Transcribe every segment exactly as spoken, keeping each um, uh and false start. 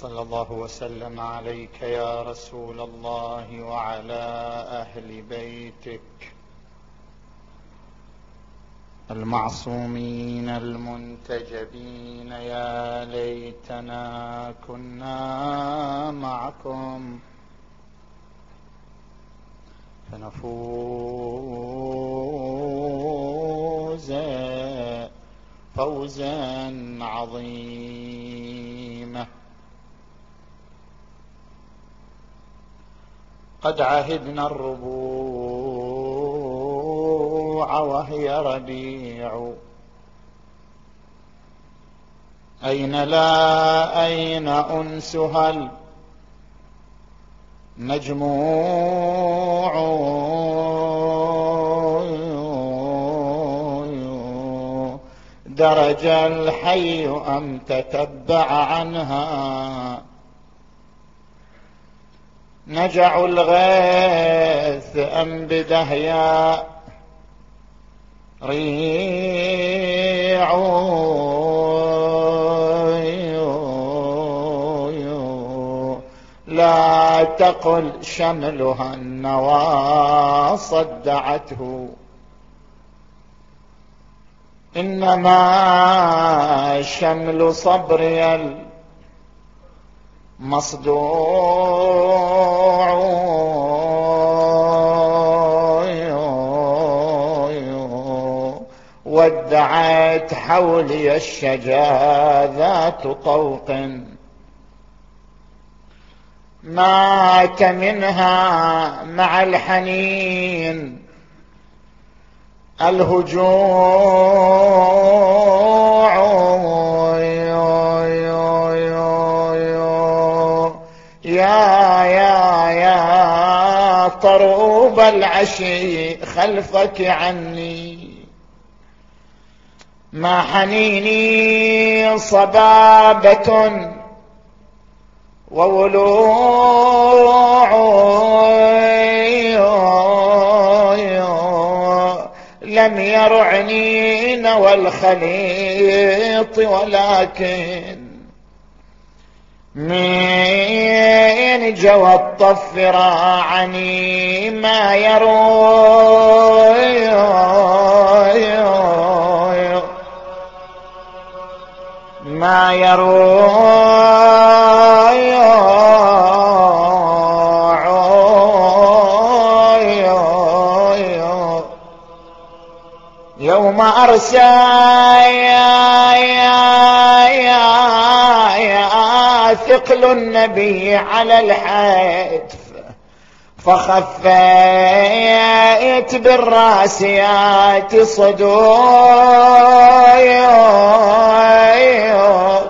صلى الله وسلم عليك يا رسول الله وعلى أهل بيتك المعصومين المنتجبين. يا ليتنا كنا معكم فنفوز فوزا عظيما. قد عهدنا الربوع وهي ربيع، أين لا أين أنسها المجموع، درج الحي أم تتبع عنها، نجع الغيث أم بدهيا ريع، لا تقل شملها النوى صدعته، إنما شمل صبري المصدوع، ودعت حولي الشجا ذات طوق، مات منها مع الحنين الهجوع، يا يا يا طروب العشي خلفك عني، ما حنيني صبابة وولوع، لم يرعني نوى الخليط، ولكن من جوى الطف راعني ما يروي، ما يروي يوم أرسى يا يا يا يا ثقل النبي على الحتف، فخفيت بالراسيات صدوع،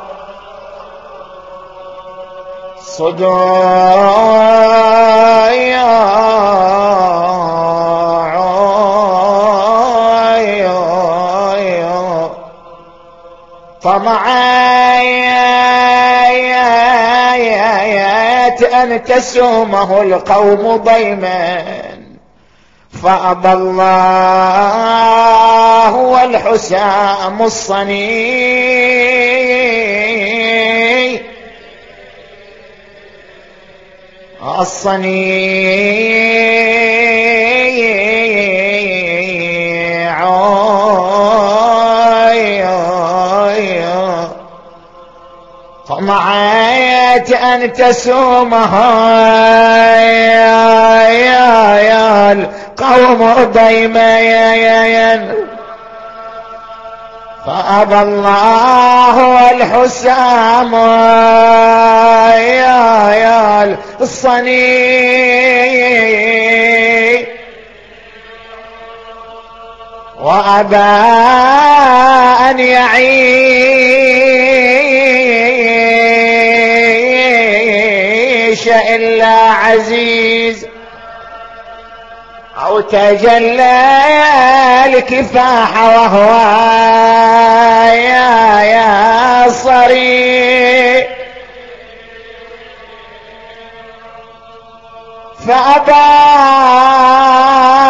صدوع طمعت أن تسومه القوم ضيما، فأبى الله والحسام الصني الصني طمعت أن تسومها يا يا القوم ضيما، فأبى الله والحسام يا يا الصني، وأبى أن يعيش إلا عزيز، أو تجلى الكفاح وهو يا يا صريح، فأبى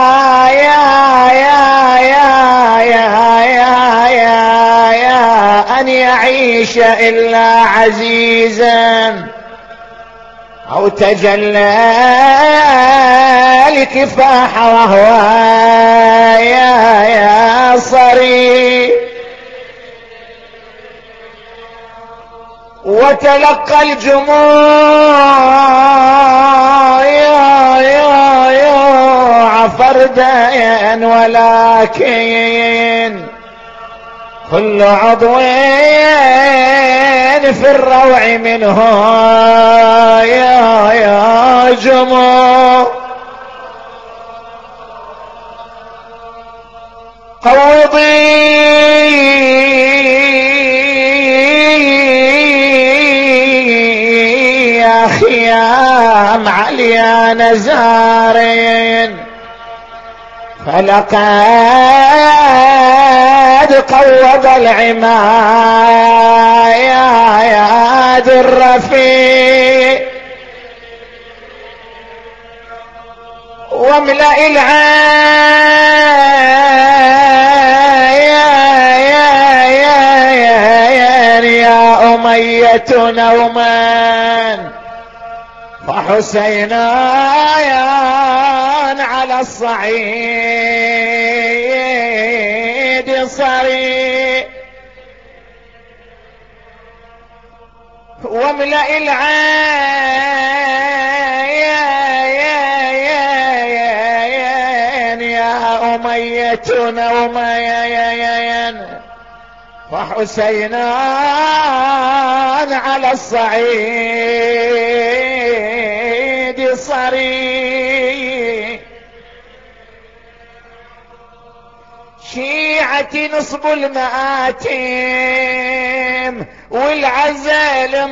يا يا يا يا يا يا أن يعيش إلا عزيزا أو تجلى الكفاح وهو يا يا صري وتلقى الجموع يا يا يا فردا ولكن كل عضو في الروع منه يا يا جموع قوضي يا خيام عليا نزارين فلقد قوض العما يا يا الرفيق واملأ العين يا أمية نوما فحسينا على الصعيد صري واملأ العين يا أمية نومين فحسينا على الصعيد صري شيعتي نصب المآتم والعزل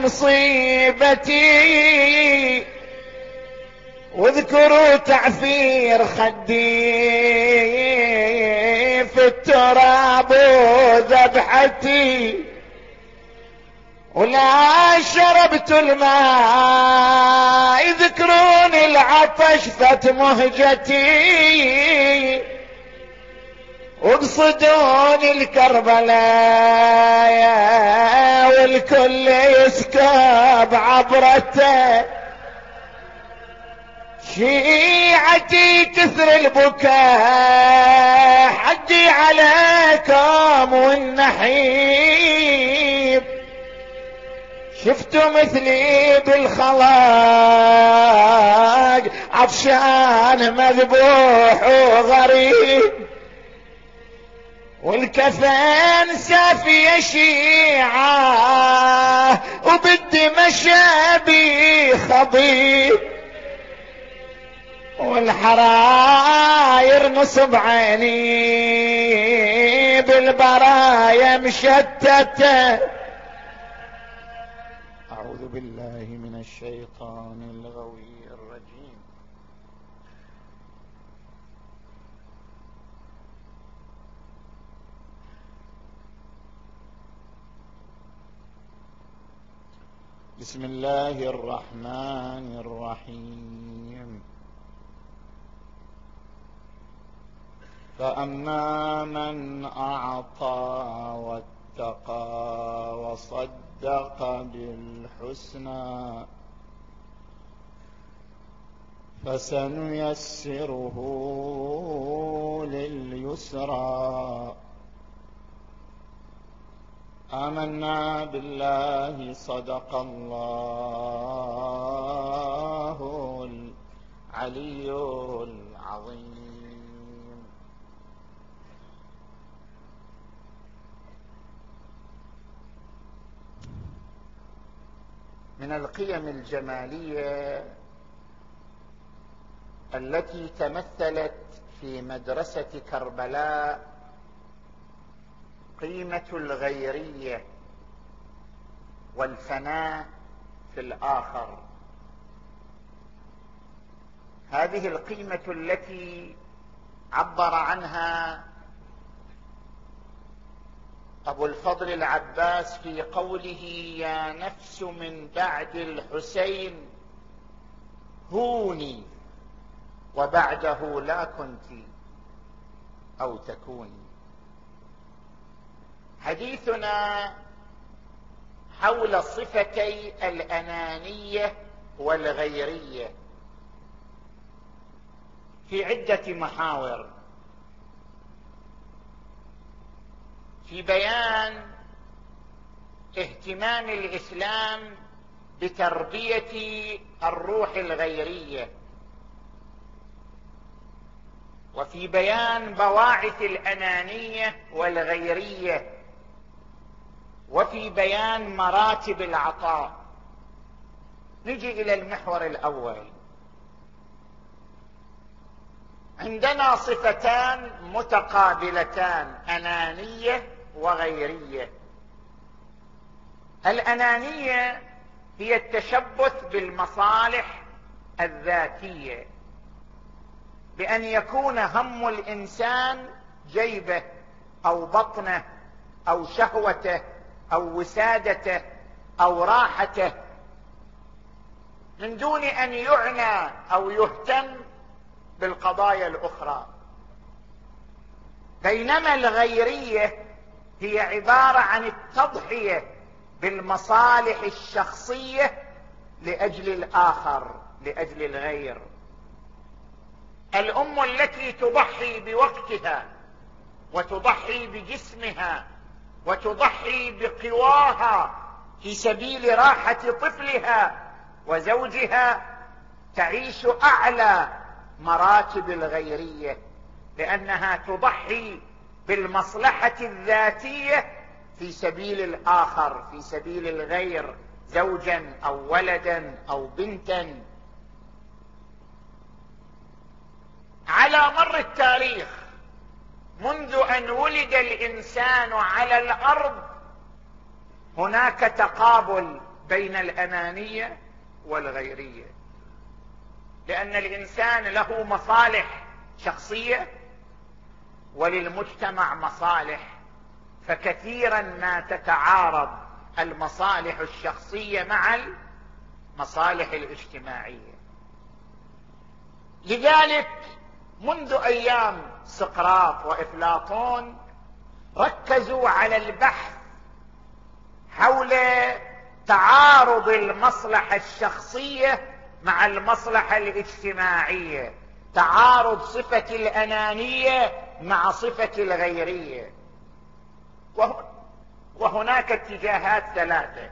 مصيبتي واذكروا تعفير خدي في التراب وذبحتي ولا شربت الماء يذكرون العطش فت مهجتي واقصدون الكربلاء والكل يسكب عبرته شيعتي كثر البكاء حدي عليكم والنحيب شفتوا مثلي بالخلاق عطشان مذبوح وغريب والكفن سافي شيعة وبدي مشابي خضيب والحراير نصب عيني بالبرايا مشتتة أعوذ بالله من الشيطان الغوي الرجيم بسم الله الرحمن الرحيم فأما من أعطى واتقى وصدق بالحسنى فسنيسره لليسرى آمنا بالله صدق الله العلي العظيم. من القيم الجمالية التي تمثلت في مدرسة كربلاء قيمة الغيرية والفناء في الآخر. هذه القيمة التي عبر عنها أبو الفضل العباس في قوله يا نفس من بعد الحسين هوني وبعده لا كنت أو تكوني. حديثنا حول صفتي الأنانية والغيرية في عدة محاور، في بيان اهتمام الإسلام بتربية الروح الغيرية، وفي بيان بواعث الأنانية والغيرية، وفي بيان مراتب العطاء. نجي إلى المحور الأول. عندنا صفتان متقابلتان، أنانية وغيرية. الأنانية هي التشبث بالمصالح الذاتية، بأن يكون هم الإنسان جيبه أو بطنه أو شهوته أو وسادته أو راحته، من دون أن يعنى أو يهتم بالقضايا الأخرى. بينما الغيرية هي عبارة عن التضحية بالمصالح الشخصية لأجل الآخر، لأجل الغير. الأم التي تضحي بوقتها وتضحي بجسمها وتضحي بقواها في سبيل راحة طفلها وزوجها تعيش أعلى مراتب الغيرية، لأنها تضحي بالمصلحة الذاتية في سبيل الآخر، في سبيل الغير، زوجا أو ولدا أو بنتا. على مر التاريخ منذ أن ولد الإنسان على الأرض هناك تقابل بين الأنانية والغيرية، لأن الإنسان له مصالح شخصية وللمجتمع مصالح، فكثيرا ما تتعارض المصالح الشخصية مع المصالح الاجتماعية. لذلك منذ أيام سقراط وأفلاطون ركزوا على البحث حول تعارض المصلحة الشخصية مع المصلحة الاجتماعية، تعارض صفة الأنانية مع صفة الغيرية. وهناك اتجاهات ثلاثة: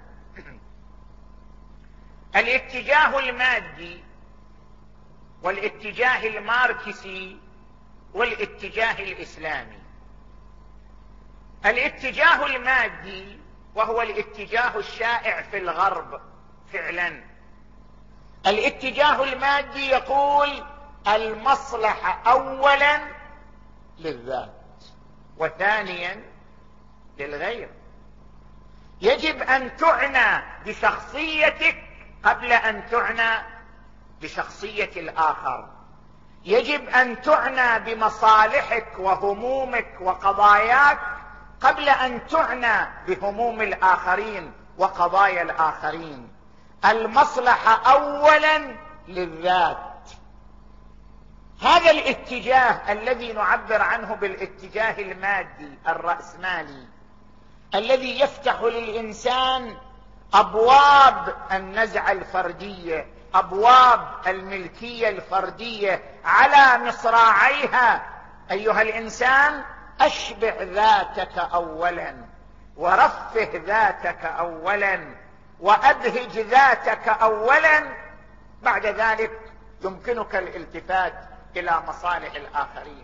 الاتجاه المادي، والاتجاه الماركسي، والاتجاه الإسلامي. الاتجاه المادي وهو الاتجاه الشائع في الغرب فعلا. الاتجاه المادي يقول المصلحة أولا للذات وثانيا للغير. يجب أن تعنى بشخصيتك قبل أن تعنى بشخصية الآخر. يجب أن تعنى بمصالحك وهمومك وقضاياك قبل أن تعنى بهموم الآخرين وقضايا الآخرين. المصلحة أولا للذات. هذا الاتجاه الذي نعبر عنه بالاتجاه المادي الرأسمالي، الذي يفتح للإنسان أبواب النزعة الفردية، أبواب الملكية الفردية على مصراعيها. أيها الإنسان، أشبع ذاتك أولا، ورفه ذاتك أولا، وأبهج ذاتك أولا، بعد ذلك يمكنك الالتفات إلى مصالح الآخرين.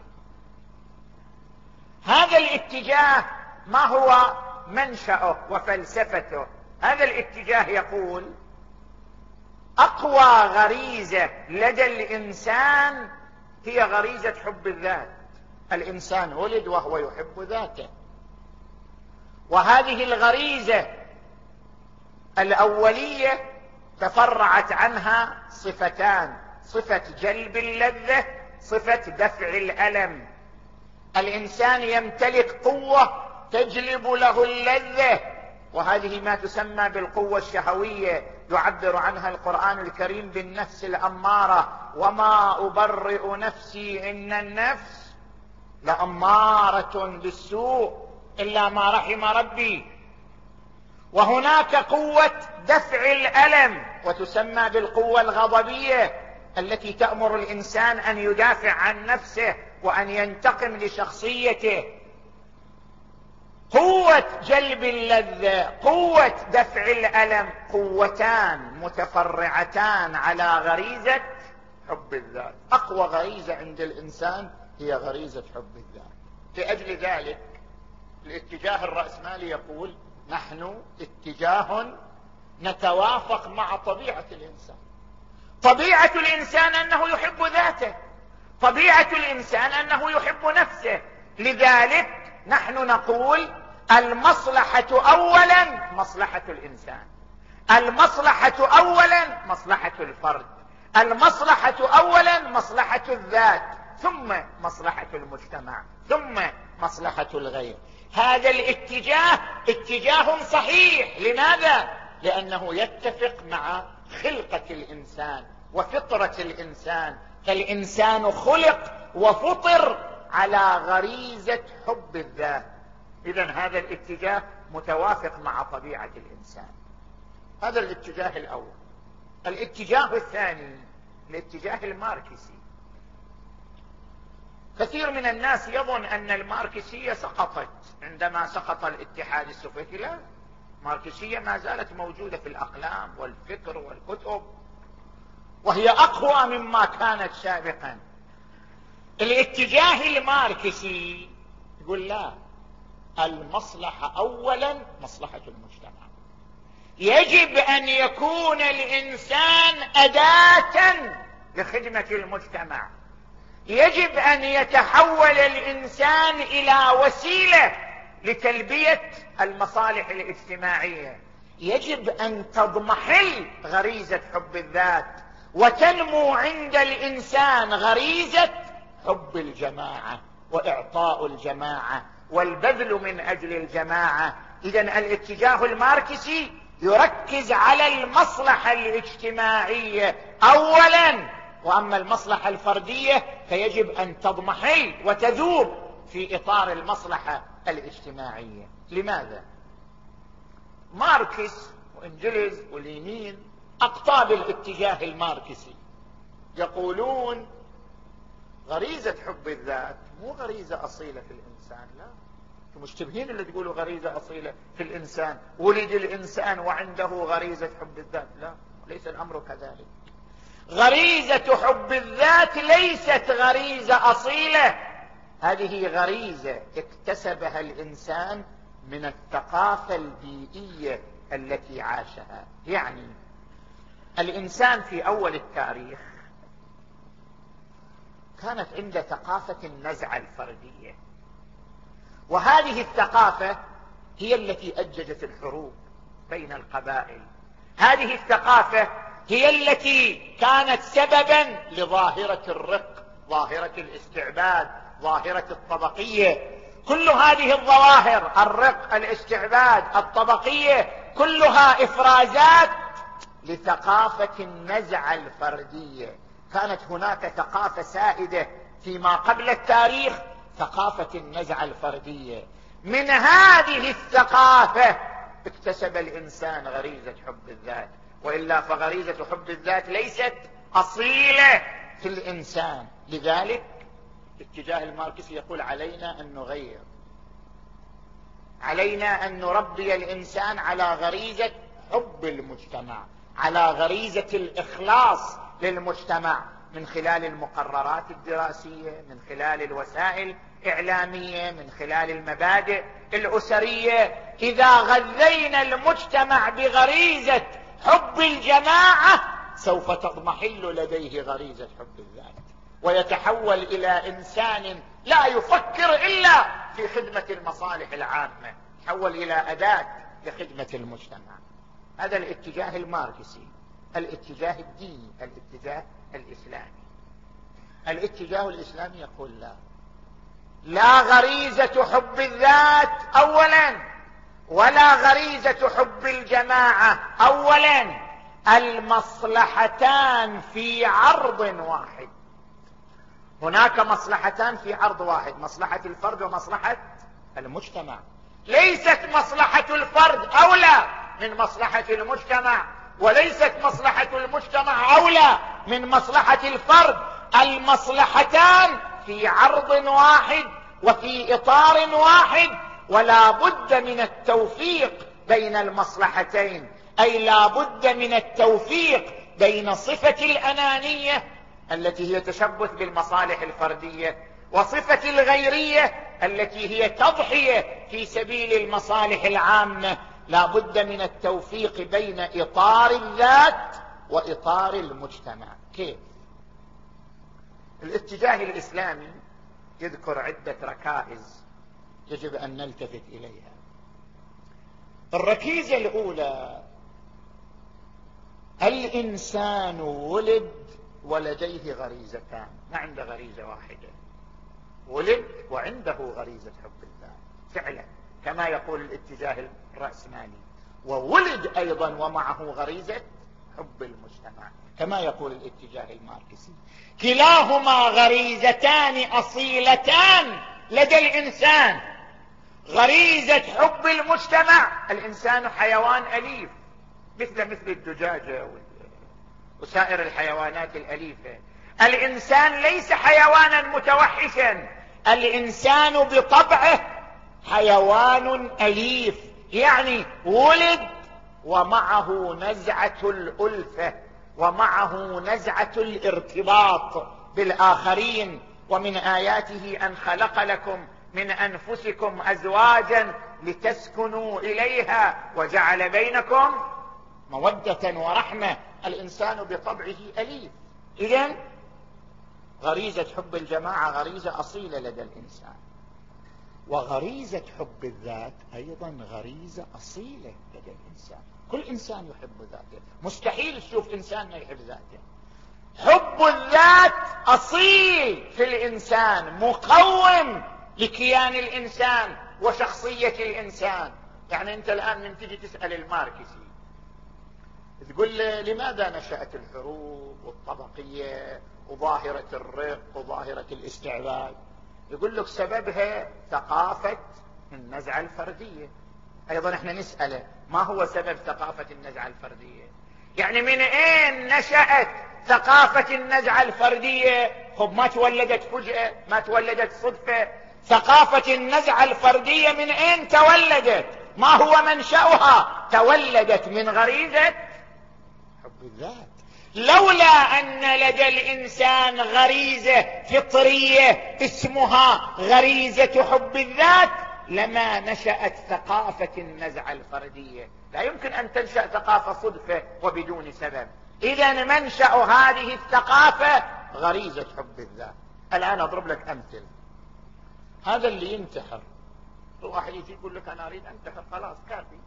هذا الاتجاه ما هو منشأه وفلسفته؟ هذا الاتجاه يقول أقوى غريزة لدى الإنسان هي غريزة حب الذات. الإنسان ولد وهو يحب ذاته، وهذه الغريزة الأولية تفرعت عنها صفتان: صفة جلب اللذة، صفة دفع الألم. الإنسان يمتلك قوة تجلب له اللذة، وهذه ما تسمى بالقوة الشهوية، يعبر عنها القرآن الكريم بالنفس الأمارة: وما أبرئ نفسي إن النفس لأمارة بالسوء إلا ما رحم ربي. وهناك قوة دفع الألم وتسمى بالقوة الغضبية التي تأمر الإنسان أن يدافع عن نفسه وأن ينتقم لشخصيته. قوة جلب اللذة، قوة دفع الألم، قوتان متفرعتان على غريزة حب الذات. أقوى غريزة عند الإنسان هي غريزة حب الذات. لأجل ذلك الاتجاه الرأسمالي يقول نحن اتجاه نتوافق مع طبيعة الإنسان. طبيعة الإنسان أنه يحب ذاته، طبيعة الإنسان أنه يحب نفسه. لذلك نحن نقول المصلحة أولا مصلحة الإنسان، المصلحة أولا مصلحة الفرد، المصلحة أولا مصلحة الذات، ثم مصلحة المجتمع، ثم مصلحة الغير. هذا الاتجاه اتجاه صحيح. لماذا؟ لأنه يتفق مع خلقة الإنسان وفطرة الإنسان، فالإنسان خلق وفطر على غريزة حب الذات. إذن هذا الاتجاه متوافق مع طبيعة الإنسان. هذا الاتجاه الأول. الاتجاه الثاني الاتجاه الماركسي. كثير من الناس يظن أن الماركسية سقطت عندما سقط الاتحاد السوفيتي. لا، الماركسية ما زالت موجودة في الأقلام والفكر والكتب، وهي أقوى مما كانت سابقا. الاتجاه الماركسي يقول لا، المصلحة أولا مصلحة المجتمع. يجب أن يكون الإنسان أداة لخدمة المجتمع، يجب أن يتحول الإنسان إلى وسيلة لتلبية المصالح الاجتماعية. يجب أن تضمحل غريزة حب الذات وتنمو عند الإنسان غريزة حب الجماعة وإعطاء الجماعة والبذل من أجل الجماعة. إذن الاتجاه الماركسي يركز على المصلحة الاجتماعية أولا، وأما المصلحة الفردية فيجب أن تضمحل وتذوب في إطار المصلحة الاجتماعية. لماذا؟ ماركس وإنجلز ولينين أقطاب الاتجاه الماركسي يقولون غريزة حب الذات مو غريزة أصيلة في الإنسان. لا، مشتبهين اللي تقولوا غريزة أصيلة في الإنسان، ولد الإنسان وعنده غريزة حب الذات. لا، ليس الأمر كذلك. غريزة حب الذات ليست غريزة أصيلة، هذه غريزة اكتسبها الإنسان من الثقافة البيئية التي عاشها. يعني الإنسان في أول التاريخ كانت عنده ثقافة النزعة الفردية، وهذه الثقافة هي التي أججت الحروب بين القبائل. هذه الثقافة هي التي كانت سببا لظاهرة الرق، ظاهرة الاستعباد، ظاهرة الطبقية. كل هذه الظواهر، الرق، الاستعباد، الطبقية، كلها إفرازات لثقافة النزعة الفردية. كانت هناك ثقافة سائدة فيما قبل التاريخ، ثقافة النزعة الفردية. من هذه الثقافة اكتسب الإنسان غريزة حب الذات، وإلا فغريزة حب الذات ليست أصيلة في الإنسان. لذلك الاتجاه الماركسي يقول علينا أن نغير، علينا أن نربي الإنسان على غريزة حب المجتمع، على غريزة الإخلاص للمجتمع، من خلال المقررات الدراسية، من خلال الوسائل الإعلامية، من خلال المبادئ الأسرية. إذا غذينا المجتمع بغريزة حب الجماعة سوف تضمحل لديه غريزة حب الذات، ويتحول إلى إنسان لا يفكر إلا في خدمة المصالح العامة، تحول إلى أداة لخدمة المجتمع. هذا الاتجاه الماركسي. الاتجاه الديني، الاتجاه الإسلامي. الاتجاه الإسلامي يقول لا، لا غريزة حب الذات أولا، ولا غريزة حب الجماعة أولا. المصلحتان في عرض واحد. هناك مصلحتان في عرض واحد، مصلحة الفرد ومصلحة المجتمع. ليست مصلحة الفرد أولى من مصلحة المجتمع، وليست مصلحة المجتمع أولى من مصلحة الفرد. المصلحتان في عرض واحد وفي إطار واحد، ولا بد من التوفيق بين المصلحتين، أي لا بد من التوفيق بين صفة الأنانية التي هي تشبث بالمصالح الفردية وصفة الغيرية التي هي تضحية في سبيل المصالح العامة. لا بد من التوفيق بين إطار الذات وإطار المجتمع. كيف؟ الاتجاه الإسلامي يذكر عدة ركائز يجب أن نلتفت إليها. الركيزة الأولى: الإنسان ولد ولديه غريزتان، ما عنده غريزة واحدة، ولد وعنده غريزة حب الذات فعلا كما يقول الاتجاه الرأسمالي، وولد أيضا ومعه غريزة حب المجتمع كما يقول الاتجاه الماركسي. كلاهما غريزتان أصيلتان لدى الإنسان. غريزة حب المجتمع، الإنسان حيوان أليف مثل مثل الدجاجة وسائر الحيوانات الأليفة. الإنسان ليس حيوانا متوحشا، الإنسان بطبعه حيوان أليف، يعني ولد ومعه نزعة الألفة ومعه نزعة الارتباط بالآخرين. ومن آياته أن خلق لكم من أنفسكم أزواجا لتسكنوا إليها وجعل بينكم مودة ورحمة. الإنسان بطبعه أليف. إذن غريزة حب الجماعة غريزة أصيلة لدى الإنسان، وغريزة حب الذات أيضا غريزة أصيلة لدى الإنسان. كل إنسان يحب ذاته، مستحيل تشوف إنسان ما يحب ذاته. حب الذات أصيل في الإنسان، مقوم لكيان الإنسان وشخصية الإنسان. يعني أنت الآن من تجي تسأل الماركسي تقول له لماذا نشأت الحروب والطبقية وظاهرة الرق وظاهرة الاستعباد، يقول لك سببها ثقافة النزعة الفردية. أيضا احنا نسأله ما هو سبب ثقافة النزعة الفردية، يعني من أين نشأت ثقافة النزعة الفردية؟ خب ما تولدت فجأة، ما تولدت صدفة. ثقافة النزعة الفردية من أين تولدت؟ ما هو منشأها؟ تولدت من غريزة حب الذات. لولا أن لدى الإنسان غريزة فطرية اسمها غريزة حب الذات لما نشأت ثقافة النزعة الفردية. لا يمكن أن تنشأ ثقافة صدفة وبدون سبب. إذن منشأ هذه الثقافة غريزة حب الذات. الآن أضرب لك أمثل. هذا اللي ينتحر، الواحد يجي يقول لك أنا أريد أنتحر، خلاص كافي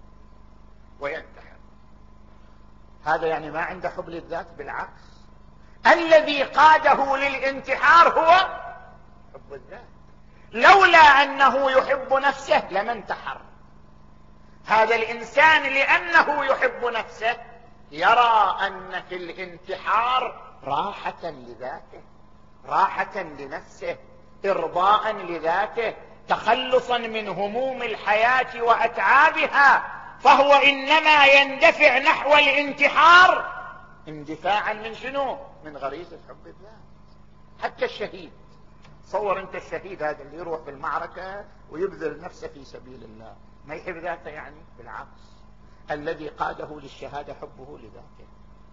وينتحر. هذا يعني ما عنده حب للذات، بالعكس الذي قاده للانتحار هو حب الذات. لولا أنه يحب نفسه لما انتحر. هذا الإنسان لأنه يحب نفسه يرى أن في الانتحار راحة لذاته، راحة لنفسه، إرضاء لذاته، تخلصا من هموم الحياة وأتعابها. فهو إنما يندفع نحو الانتحار اندفاعا من شنو؟ من غريزة حب الذات. حتى الشهيد، تصور انت الشهيد هذا اللي يروح بالمعركة ويبذل نفسه في سبيل الله، ما يحب ذاته؟ يعني بالعكس، الذي قاده للشهادة حبه لذاته.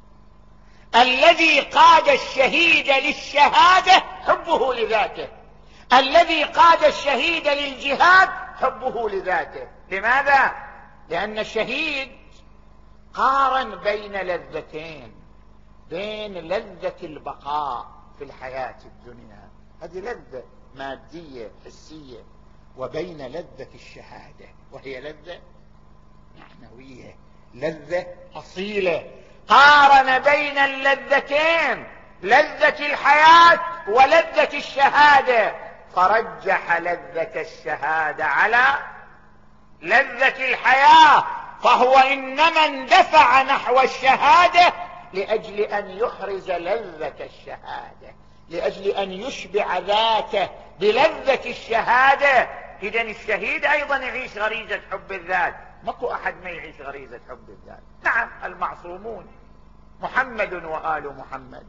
الذي قاد الشهيد للشهادة حبه لذاته. الذي قاد الشهيد للجهاد حبه لذاته. لماذا؟ لأن الشهيد قارن بين لذتين، بين لذة البقاء في الحياة الدنيا، هذه لذة مادية حسية، وبين لذة الشهادة وهي لذة معنوية، لذة أصيلة. قارن بين اللذتين، لذة الحياة ولذة الشهادة، فرجح لذة الشهادة على لذة الحياة. فهو إنما اندفع نحو الشهادة لأجل أن يحرز لذة الشهادة، لأجل أن يشبع ذاته بلذة الشهادة. إذن الشهيد أيضا يعيش غريزة حب الذات، ماكو أحد ما يعيش غريزة حب الذات. نعم المعصومون محمد وآل محمد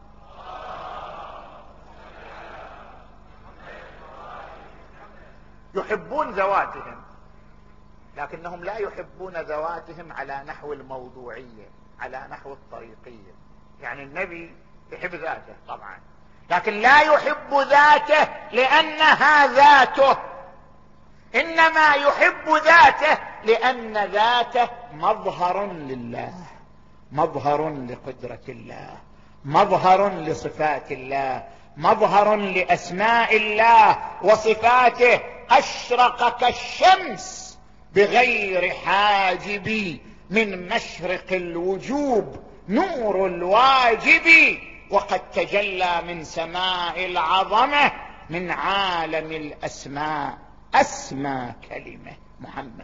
يحبون ذواتهم، لكنهم لا يحبون ذواتهم على نحو الموضوعية، على نحو الطريقية. يعني النبي يحب ذاته طبعا، لكن لا يحب ذاته لأنها ذاته، إنما يحب ذاته لأن ذاته مظهر لله، مظهر لقدرة الله، مظهر لصفات الله، مظهر لأسماء الله وصفاته. أشرق كالشمس بغير حاجب من مشرق الوجوب نور الواجب، وقد تجلى من سماء العظمة من عالم الأسماء أسمى كلمة محمد.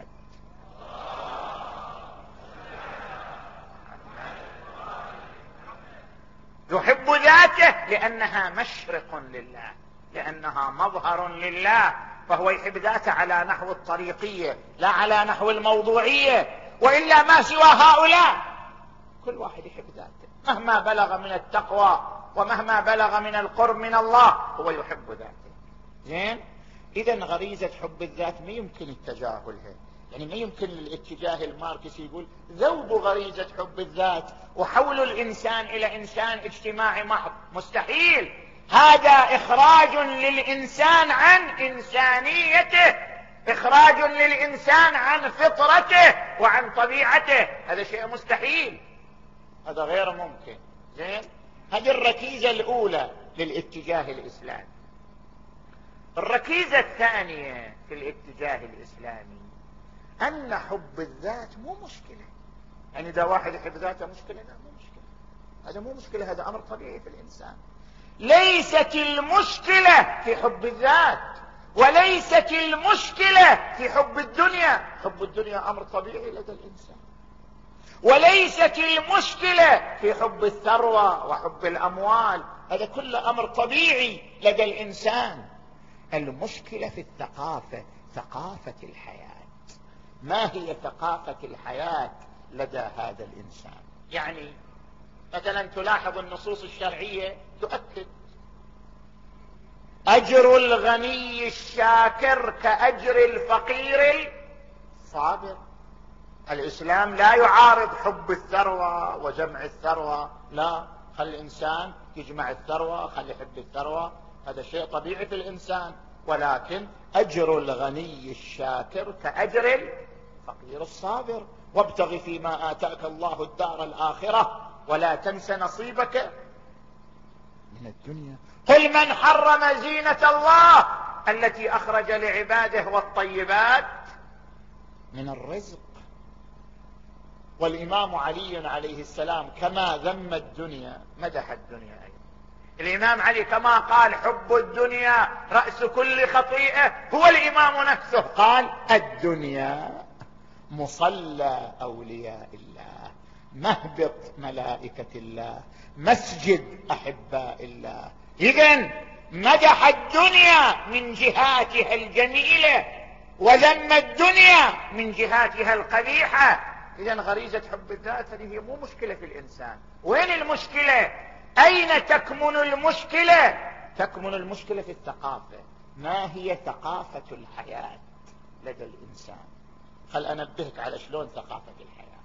يحب ذاته لأنها مشرق لله، لأنها مظهر لله، فهو يحب ذاته على نحو الطريقية لا على نحو الموضوعية، وإلا ما سوى هؤلاء كل واحد يحب ذاته مهما بلغ من التقوى ومهما بلغ من القرب من الله هو يحب ذاته. زين، إذن غريزة حب الذات ما يمكن التجاهلها، يعني ما يمكن الاتجاه الماركسي يقول ذوب غريزة حب الذات وحول الإنسان إلى إنسان اجتماعي محض، مستحيل. هذا إخراج للإنسان عن إنسانيته، إخراج للإنسان عن فطرته وعن طبيعته، هذا شيء مستحيل، هذا غير ممكن. زين، هذه الركيزة الأولى للاتجاه الإسلامي. الركيزة الثانية في الاتجاه الإسلامي أن حب الذات مو مشكلة. يعني إذا واحد يحب ذاته مشكلة؟ لا، مو مشكلة، هذا مو مشكلة، هذا أمر طبيعي في الإنسان. ليست المشكلة في حب الذات، وليست المشكلة في حب الدنيا. حب الدنيا أمر طبيعي لدى الإنسان، وليست المشكلة في حب الثروة وحب الأموال، هذا كله أمر طبيعي لدى الإنسان. المشكلة في الثقافة، ثقافة الحياة. ما هي ثقافة الحياة لدى هذا الإنسان؟ يعني مثلا تلاحظ النصوص الشرعية تؤكد أجر الغني الشاكر كأجر الفقير الصابر. الإسلام لا يعارض حب الثروة وجمع الثروة، لا، خلي الإنسان يجمع الثروة، خلي يحب الثروة، هذا شيء طبيعي في الإنسان، ولكن أجر الغني الشاكر كأجر الفقير الصابر. وابتغ فيما آتاك الله الدار الآخرة ولا تنس نصيبك من الدنيا. قل من حرم زينة الله التي أخرج لعباده والطيبات من الرزق. والإمام علي عليه السلام كما ذم الدنيا مدح الدنيا أيضا. الإمام علي كما قال حب الدنيا رأس كل خطيئة، هو الإمام نفسه قال الدنيا مصلى أولياء الله، مهبط ملائكة الله، مسجد أحباء الله. إذن مدح الدنيا من جهاتها الجميلة وذم الدنيا من جهاتها القبيحة. إذن غريزة حب الذات هذه هي مو مشكلة في الإنسان. وين المشكلة؟ أين تكمن المشكلة؟ تكمن المشكلة في الثقافة. ما هي ثقافة الحياة لدى الإنسان؟ خل أنبهك على شلون ثقافة الحياة.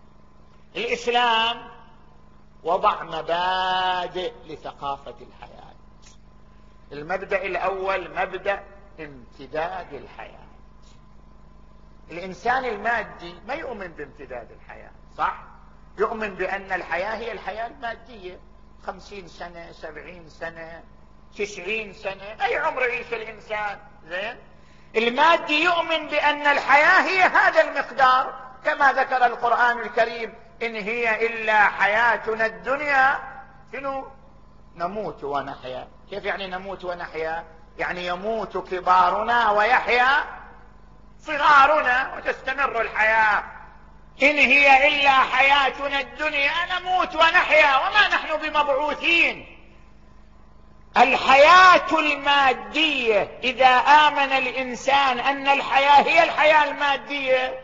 الإسلام وضع مبادئ لثقافة الحياة. المبدأ الأول مبدأ امتداد الحياة. الإنسان المادي ما يؤمن بامتداد الحياة، صح؟ يؤمن بأن الحياة هي الحياة المادية، خمسين سنة، سبعين سنة، تسعين سنة، أي عمر يعيش الإنسان. زين، المادي يؤمن بأن الحياة هي هذا المقدار، كما ذكر القرآن الكريم إن هي إلا حياتنا الدنيا شنو؟ نموت ونحيا. كيف يعني نموت ونحيا؟ يعني يموت كبارنا ويحيا صغارنا وتستمر الحياة. إن هي إلا حياتنا الدنيا نموت ونحيا وما نحن بمبعوثين. الحياة المادية إذا آمن الإنسان أن الحياة هي الحياة المادية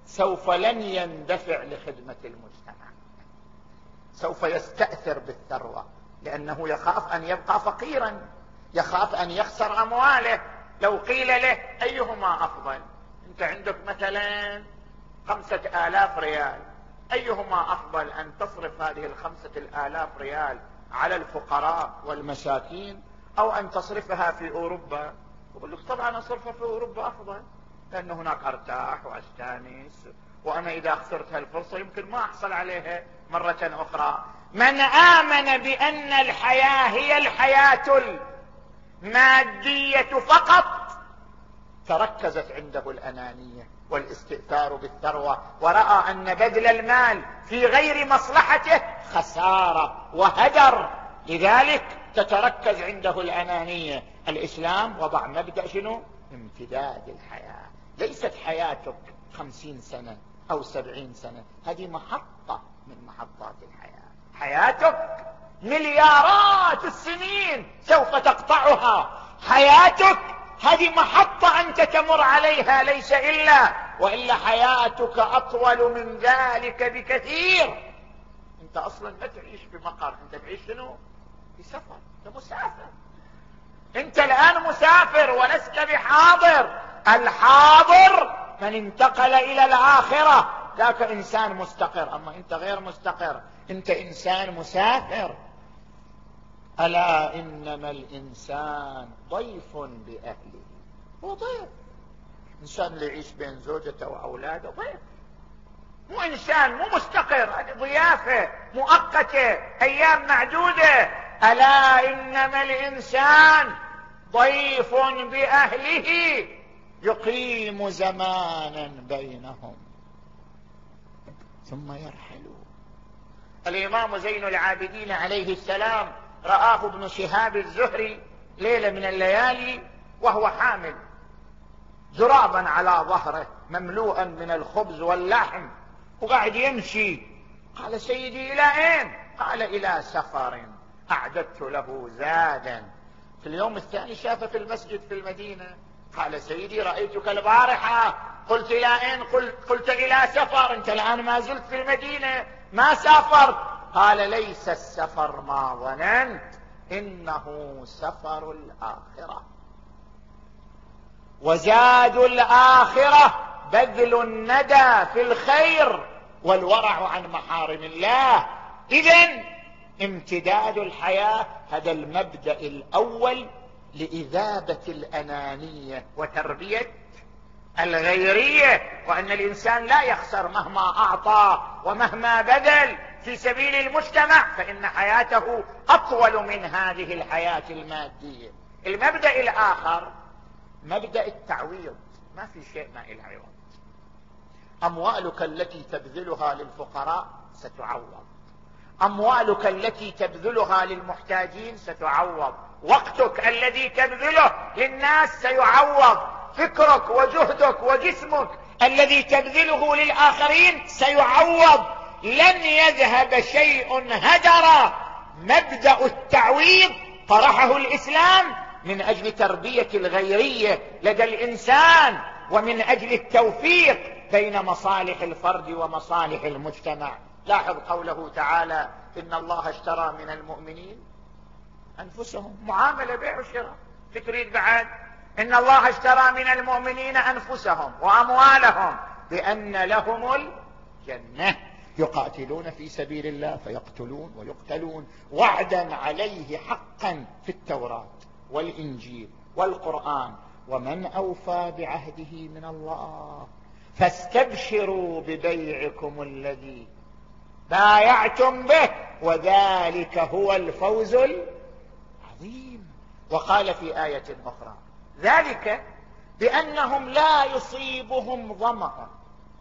سوف لن يندفع لخدمة المجتمع، سوف يستأثر بالثروة، لأنه يخاف أن يبقى فقيرا، يخاف أن يخسر أمواله. لو قيل له أيهما أفضل، أنت عندك مثلا خمسة آلاف ريال، أيهما أفضل أن تصرف هذه الخمسة الآلاف ريال على الفقراء والمساكين أو أن تصرفها في أوروبا؟ يقول لك طبعا أصرفها في أوروبا أفضل، لأن هناك أرتاح وأستانس، وأنا إذا خسرت هالفرصة يمكن ما أحصل عليها مرة أخرى. من آمن بأن الحياة هي الحياة المادية فقط تركزت عنده الأنانية والاستئثار بالثروة، ورأى أن بذل المال في غير مصلحته خسارة وهدر، لذلك تتركز عنده الأنانية. الإسلام وضع مبدأ شنو؟ امتداد الحياة. ليست حياتك خمسين سنة أو سبعين سنة، هذه محطة من محطات الحياة. حياتك مليارات السنين سوف تقطعها، حياتك هذه محطة أنت تمر عليها ليس إلا، وإلا حياتك أطول من ذلك بكثير. أنت أصلا ما تعيش بمقر، أنت تعيش شنو؟ بسفر، أنت مسافر، أنت الآن مسافر ولست بحاضر. الحاضر من انتقل إلى الآخرة، ذاك إنسان مستقر، أما أنت غير مستقر، أنت إنسان مسافر. ألا إنما الإنسان ضيف بأهله، هو ضيف. إنسان اللي يعيش بين زوجته وأولاده ضيف، مو إنسان، مو مستقر، هذه ضيافة مؤقتة أيام معدودة. ألا إنما الإنسان ضيف بأهله يقيم زمانا بينهم ثم يرحل. الإمام زين العابدين عليه السلام رآه ابن شهاب الزهري ليلة من الليالي وهو حامل جرابا على ظهره مملوءا من الخبز واللحم وقاعد يمشي. قال سيدي إلى أين؟ قال إلى سفر أعددت له زادا. في اليوم الثاني شافه في المسجد في المدينة، قال سيدي رأيتك البارحة قلت إلى أين؟ قلت, قلت إلى سفر، أنت الآن ما زلت في المدينة ما سافرت. قال ليس السفر ما ظننت، إنه سفر الآخرة، وزاد الآخرة بذل الندى في الخير والورع عن محارم الله. إذن امتداد الحياة هذا المبدأ الأول لإذابة الأنانية وتربية الغيرية، وأن الإنسان لا يخسر مهما أعطى ومهما بذل في سبيل المجتمع، فإن حياته أطول من هذه الحياة المادية. المبدأ الآخر مبدأ التعويض، ما في شيء ما إله عوض. أموالك التي تبذلها للفقراء ستعوض، أموالك التي تبذلها للمحتاجين ستعوض، وقتك الذي تبذله للناس سيعوض، فكرك وجهدك وجسمك الذي تبذله للآخرين سيعوض، لن يذهب شيء هدرا. مبدأ التعويض طرحه الإسلام من أجل تربية الغيرية لدى الإنسان، ومن أجل التوفيق بين مصالح الفرد ومصالح المجتمع. لاحظ قوله تعالى إن الله اشترى من المؤمنين أنفسهم، معاملة بيع وشراء. تريد بعد إن الله اشترى من المؤمنين أنفسهم وأموالهم بأن لهم الجنة يقاتلون في سبيل الله فيقتلون ويقتلون وعدا عليه حقا في التوراة والإنجيل والقرآن، ومن أوفى بعهده من الله فاستبشروا ببيعكم الذي بايعتم به وذلك هو الفوز العظيم. وقال في آية أخرى ذلك بأنهم لا يصيبهم ظمأ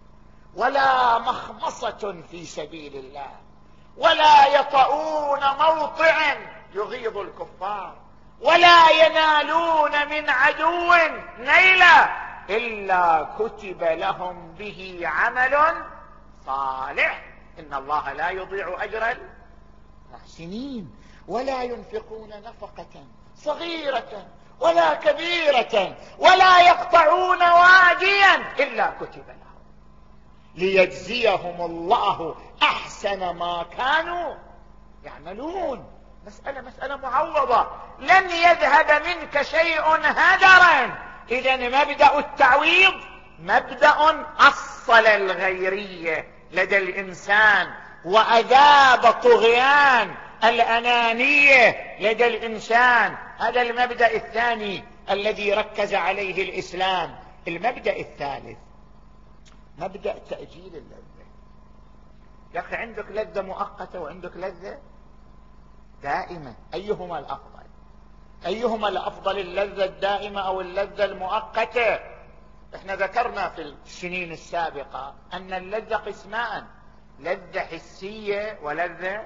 ولا مخمصة في سبيل الله ولا يطؤون موطعا يغيظ الكفار ولا ينالون من عدو نيلا إلا كتب لهم به عمل صالح إن الله لا يضيع أجر المحسنين ولا ينفقون نفقة صغيرة ولا كبيرة ولا يقطعون واديا إلا كتب لهم. ليجزيهم الله أحسن ما كانوا يعملون. مسألة مسألة معوضة، لن يذهب منك شيء هدرا. إذن مبدأ التعويض مبدأ أصل الغيرية لدى الإنسان، وأذاب طغيان الأنانية لدى الإنسان. هذا المبدأ الثاني الذي ركز عليه الإسلام. المبدأ الثالث مبدأ تأجيل اللذة. يا أخي عندك لذة مؤقتة وعندك لذة دائمة، أيهما الأفضل؟ أيهما الأفضل، اللذة الدائمة أو اللذة المؤقتة؟ احنا ذكرنا في السنين السابقة أن اللذة قسمان: لذة حسية ولذة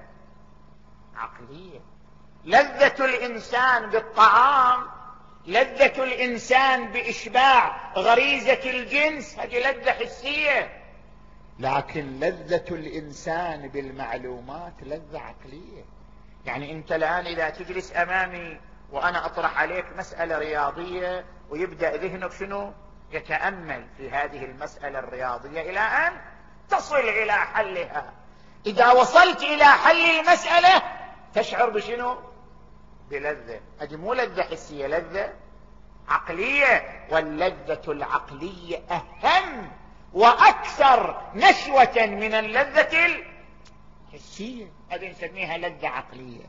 عقلية. لذة الإنسان بالطعام، لذة الإنسان بإشباع غريزة الجنس، هذه لذة حسية. لكن لذة الإنسان بالمعلومات لذة عقلية. يعني أنت الآن إذا تجلس أمامي وأنا أطرح عليك مسألة رياضية ويبدأ ذهنك شنو؟ يتأمل في هذه المسألة الرياضية إلى أن تصل إلى حلها. إذا وصلت إلى حل المسألة تشعر بشنو؟ بلذة. هذه مو لذة حسية، لذة عقلية. واللذة العقلية أهم وأكثر نشوة من اللذة الحسية، هذه نسميها لذة عقلية.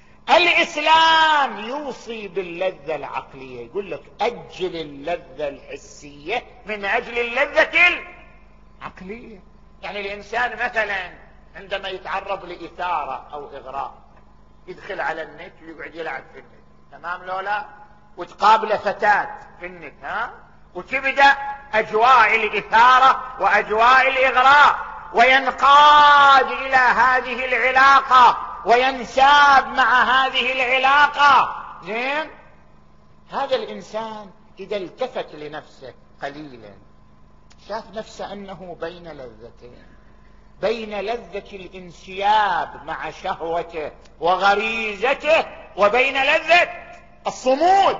الإسلام يوصي باللذة العقلية، يقول لك أجل اللذة الحسية من أجل اللذة العقلية. يعني الإنسان مثلا عندما يتعرض لإثارة أو إغراء يدخل على النت ويقعد يلعب في النت، تمام لو لا؟ وتقابل فتاة في النت، ها؟ وتبدأ أجواء الإثارة وأجواء الإغراء، وينقاد إلى هذه العلاقة وينساب مع هذه العلاقة. زين؟ هذا الإنسان إذا التفت لنفسه قليلا شاف نفسه أنه بين لذتين: بين لذة الانسياب مع شهوته وغريزته، وبين لذة الصمود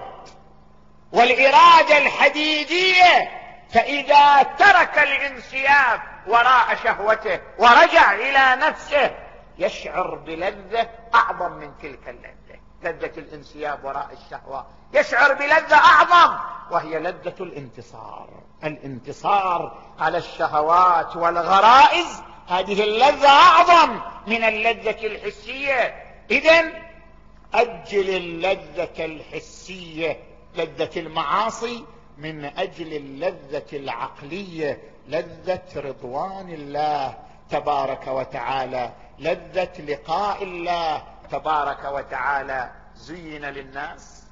والإرادة الحديدية. فإذا ترك الانسياب وراء شهوته ورجع إلى نفسه يشعر بلذة أعظم من تلك اللذة، لذة الانسياب وراء الشهوة. يشعر بلذة أعظم وهي لذة الانتصار، الانتصار على الشهوات والغرائز. هذه اللذة أعظم من اللذة الحسية. إذن أجل اللذة الحسية، لذة المعاصي، من أجل اللذة العقلية، لذة رضوان الله تبارك وتعالى، لذة لقاء الله تبارك وتعالى. زين للناس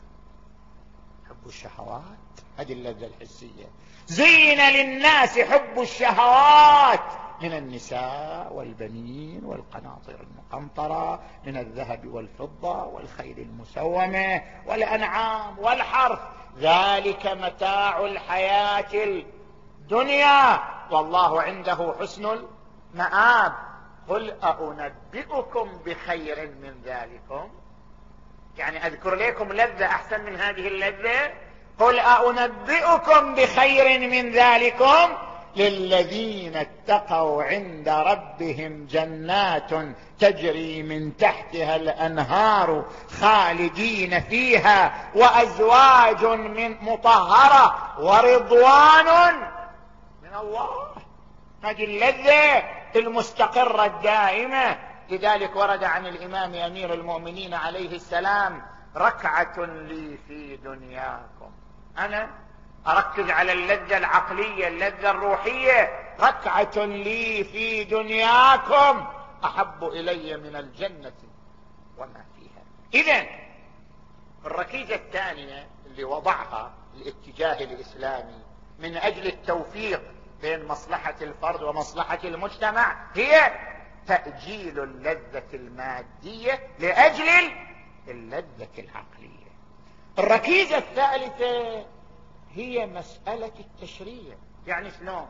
حب الشهوات، هذه اللذة الحسية. زين للناس حب الشهوات من النساء والبنين والقناطر المقنطرة من الذهب والفضة والخيل المسومة والأنعام والحرث، ذلك متاع الحياة الدنيا والله عنده حسن المآب. قل أنبئكم بخير من ذلكم، يعني أذكر لكم لذة أحسن من هذه اللذة. قل أنبئكم بخير من ذلكم للذين اتقوا عند ربهم جنات تجري من تحتها الأنهار خالدين فيها وأزواج من مطهرة ورضوان من الله. هذه اللذة المستقرة الدائمة. لذلك ورد عن الإمام أمير المؤمنين عليه السلام: ركعة لي في دنياكم، أنا أركز على اللذة العقلية اللذة الروحية، ركعة لي في دنياكم أحب إلي من الجنة وما فيها. إذن الركيزة الثانية اللي وضعها الاتجاه الإسلامي من أجل التوفيق بين مصلحة الفرد ومصلحة المجتمع هي تأجيل اللذة المادية لأجل اللذة العقلية. الركيزة الثالثة هي مسألة التشريع. يعني شلون؟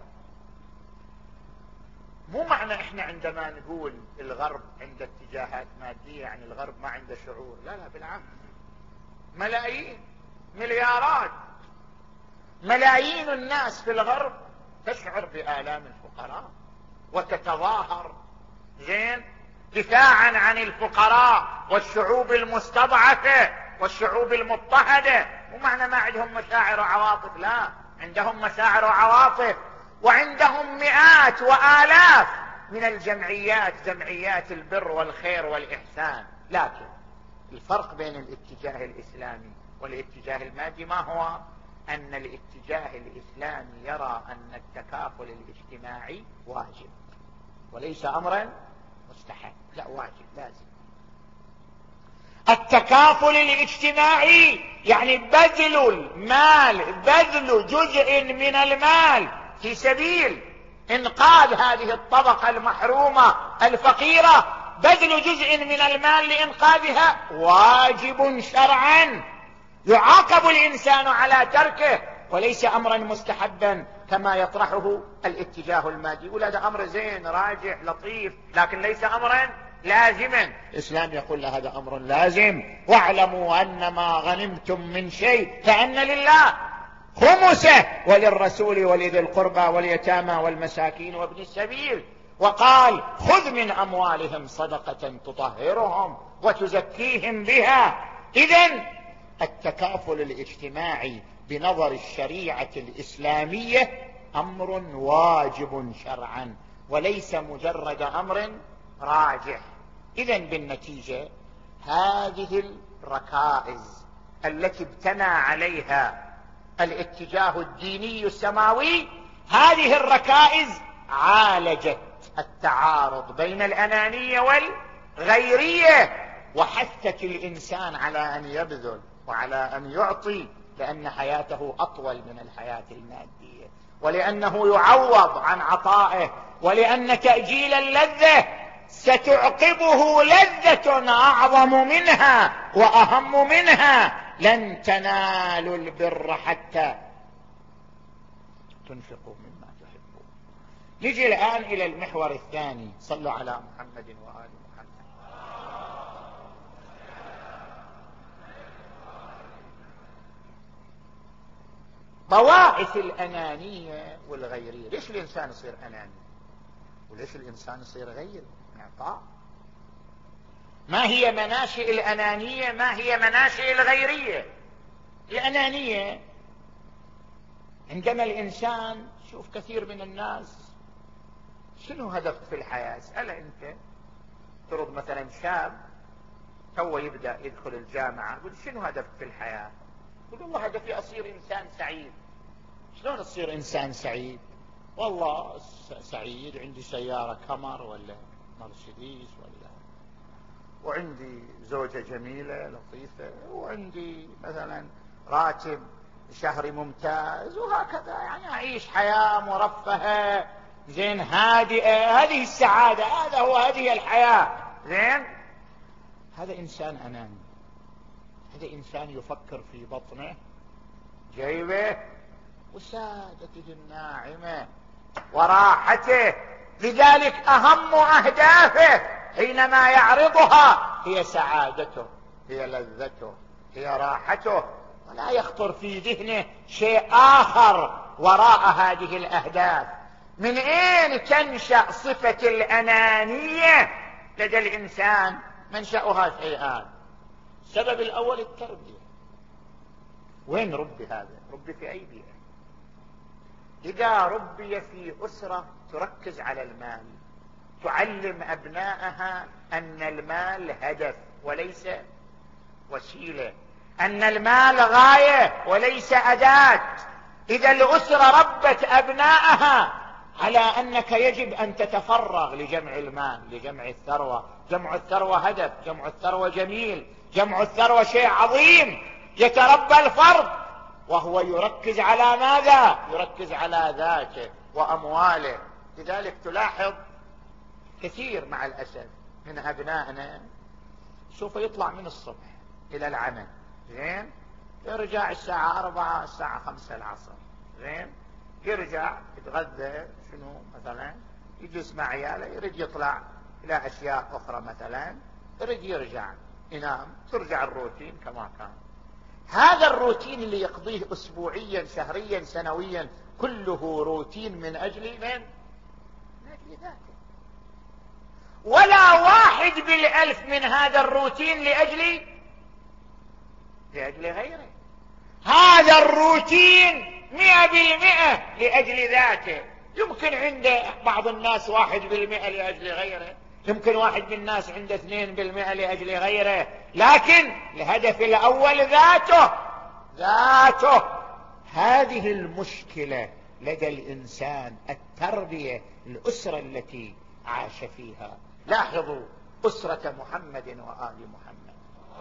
مو معنى احنا عندما نقول الغرب عنده اتجاهات مادية يعني الغرب ما عنده شعور، لا لا بالعكس. ملايين مليارات ملايين الناس في الغرب تشعر بآلام الفقراء، وتتظاهر زين دفاعا عن الفقراء والشعوب المستضعفة والشعوب المضطهدة. ومعنى ما عندهم مشاعر وعواطف، لا، عندهم مشاعر وعواطف، وعندهم مئات وآلاف من الجمعيات، جمعيات البر والخير والإحسان. لكن الفرق بين الاتجاه الإسلامي والاتجاه المادي ما هو؟ أن الاتجاه الإسلامي يرى أن التكافل الاجتماعي واجب وليس أمرا مستحب، لا، واجب لازم. التكافل الاجتماعي يعني بذل المال، بذل جزء من المال في سبيل إنقاذ هذه الطبقة المحرومة الفقيرة، بذل جزء من المال لإنقاذها واجب شرعا، يعاقب الإنسان على تركه وليس أمرا مستحبا كما يطرحه الاتجاه المادي. يقول هذا أمر زين راجع لطيف لكن ليس أمرا لازما. الإسلام يقول هذا أمر لازم، واعلموا أن ما غنمتم من شيء فأن لله خمسه وللرسول ولذي القربى واليتامى والمساكين وابن السبيل، وقال خذ من أموالهم صدقة تطهرهم وتزكيهم بها. إذن التكافل الاجتماعي بنظر الشريعة الإسلامية أمر واجب شرعا وليس مجرد أمر راجح. إذن بالنتيجة هذه الركائز التي ابتنى عليها الاتجاه الديني السماوي، هذه الركائز عالجت التعارض بين الأنانية والغيرية، وحثت الإنسان على أن يبذل وعلى أن يعطي، لأن حياته أطول من الحياة المادية، ولأنه يعوض عن عطائه، ولأن تأجيل اللذة ستعقبه لذة أعظم منها وأهم منها. لن تنالوا البر حتى تنفقوا مما تحبون. نجي الآن إلى المحور الثاني. صلوا على محمد وآل محمد. بواعث الأنانية والغيرية. ليش الإنسان يصير أناني وليش الإنسان يصير غير معطاء؟ ما هي مناشئ الأنانية؟ ما هي مناشئ الغيرية؟ الأنانية عندما الإنسان شوف كثير من الناس شنو هدفك في الحياة؟ اسأله أنت. ترد مثلا شاب تو يبدأ يدخل الجامعة، يقول شنو هدفك في الحياة؟ يقول والله هدفي أصير إنسان سعيد. شلون تصير إنسان سعيد؟ والله سعيد عندي سيارة كمر ولا مرسيدس ولا، وعندي زوجة جميلة لطيفة، وعندي مثلا راتب شهري ممتاز، وهكذا يعني أعيش حياة مرفهة زين هادئة. هذه السعادة، هذا هو، هذه الحياة زين. هذا إنسان أناني، هذا إنسان يفكر في بطنه جيبه وسادته الناعمة وراحته. لذلك أهم أهدافه حينما يعرضها هي سعادته، هي لذته، هي راحته، ولا يخطر في ذهنه شيء آخر وراء هذه الأهداف. من أين تنشأ صفة الأنانية لدى الإنسان؟ منشأها شيئان. السبب الأول التربية. وين ربي هذا؟ ربي في أي بيئة؟ إذا ربي في أسرة تركز على المال، تعلم أبنائها أن المال هدف وليس وسيلة، أن المال غاية وليس أداة. إذا الأسرة ربت أبنائها على أنك يجب أن تتفرغ لجمع المال، لجمع الثروة. جمع الثروة هدف، جمع الثروة جميل، جمع الثروة شيء عظيم. يتربى الفرد وهو يركز على ماذا؟ يركز على ذاته وأمواله. لذلك تلاحظ كثير مع الأسف من أبنائنا سوف يطلع من الصبح إلى العمل زين، يرجع الساعة أربعة الساعة خمسة العصر زين، يرجع يتغذى شنو مثلا، يجلس مع عياله، يريد يطلع إلى أشياء أخرى مثلا، يريد يرجع ينام، ترجع الروتين كما كان. هذا الروتين اللي يقضيه أسبوعيا شهريا سنويا كله روتين من أجل من؟ من أجل لأجل ذاته، ولا واحد بالألف من هذا الروتين لأجل لأجل غيره. هذا الروتين مئة بالمئة لأجل ذاته. يمكن عند بعض الناس واحد بالمئة لأجل غيره، يمكن واحد من الناس عنده اثنين بالمئة لأجل غيره، لكن الهدف الأول ذاته ذاته. هذه المشكلة لدى الإنسان، التربية، الأسرة التي عاش فيها. لاحظوا أسرة محمد وآل محمد،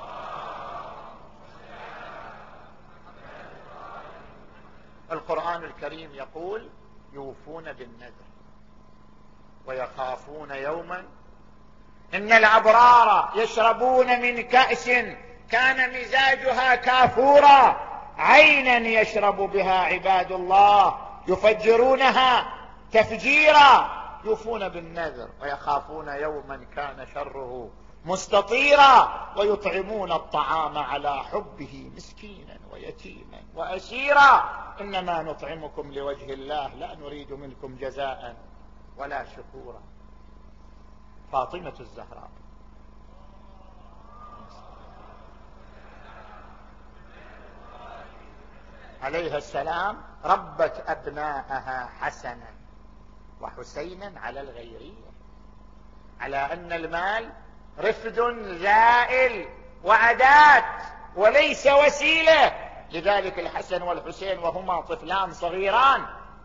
القرآن الكريم يقول يوفون بالنذر ويخافون يوما إن الأبرار يشربون من كأس كان مزاجها كافورا عينا يشرب بها عباد الله يفجرونها تفجيرا. يوفون بالنذر ويخافون يوما كان شره مستطيرا ويطعمون الطعام على حبه مسكينا ويتيما وأسيرا إنما نطعمكم لوجه الله لا نريد منكم جزاء ولا شكورا. فاطمة الزهراء عليها السلام ربت أبناءها حسنا وحسينا على الغيرية، على أن المال رفد زائل وأداة وليس وسيلة. لذلك الحسن والحسين وهما طفلان صغيران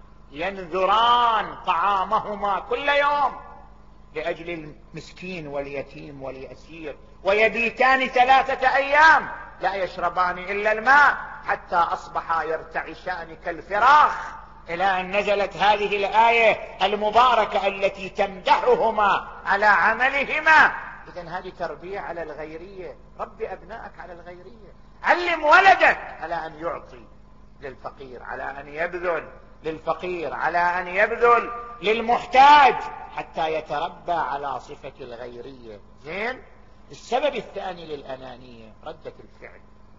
ينذران طعامهما كل يوم لأجل المسكين واليتيم واليسير، ويبيتان ثلاثة أيام لا يشربان إلا الماء حتى أصبحا يرتعشان كالفراخ، إلى أن نزلت هذه الآية المباركة التي تمدحهما على عملهما. إذن هذه تربية على الغيرية. رب أبنائك على الغيرية، علم ولدك على أن يعطي للفقير، على أن يبذل للفقير، على أن يبذل للمحتاج حتى يتربى على صفة الغيرية. زين. السبب الثاني للأنانية ردة الفعل.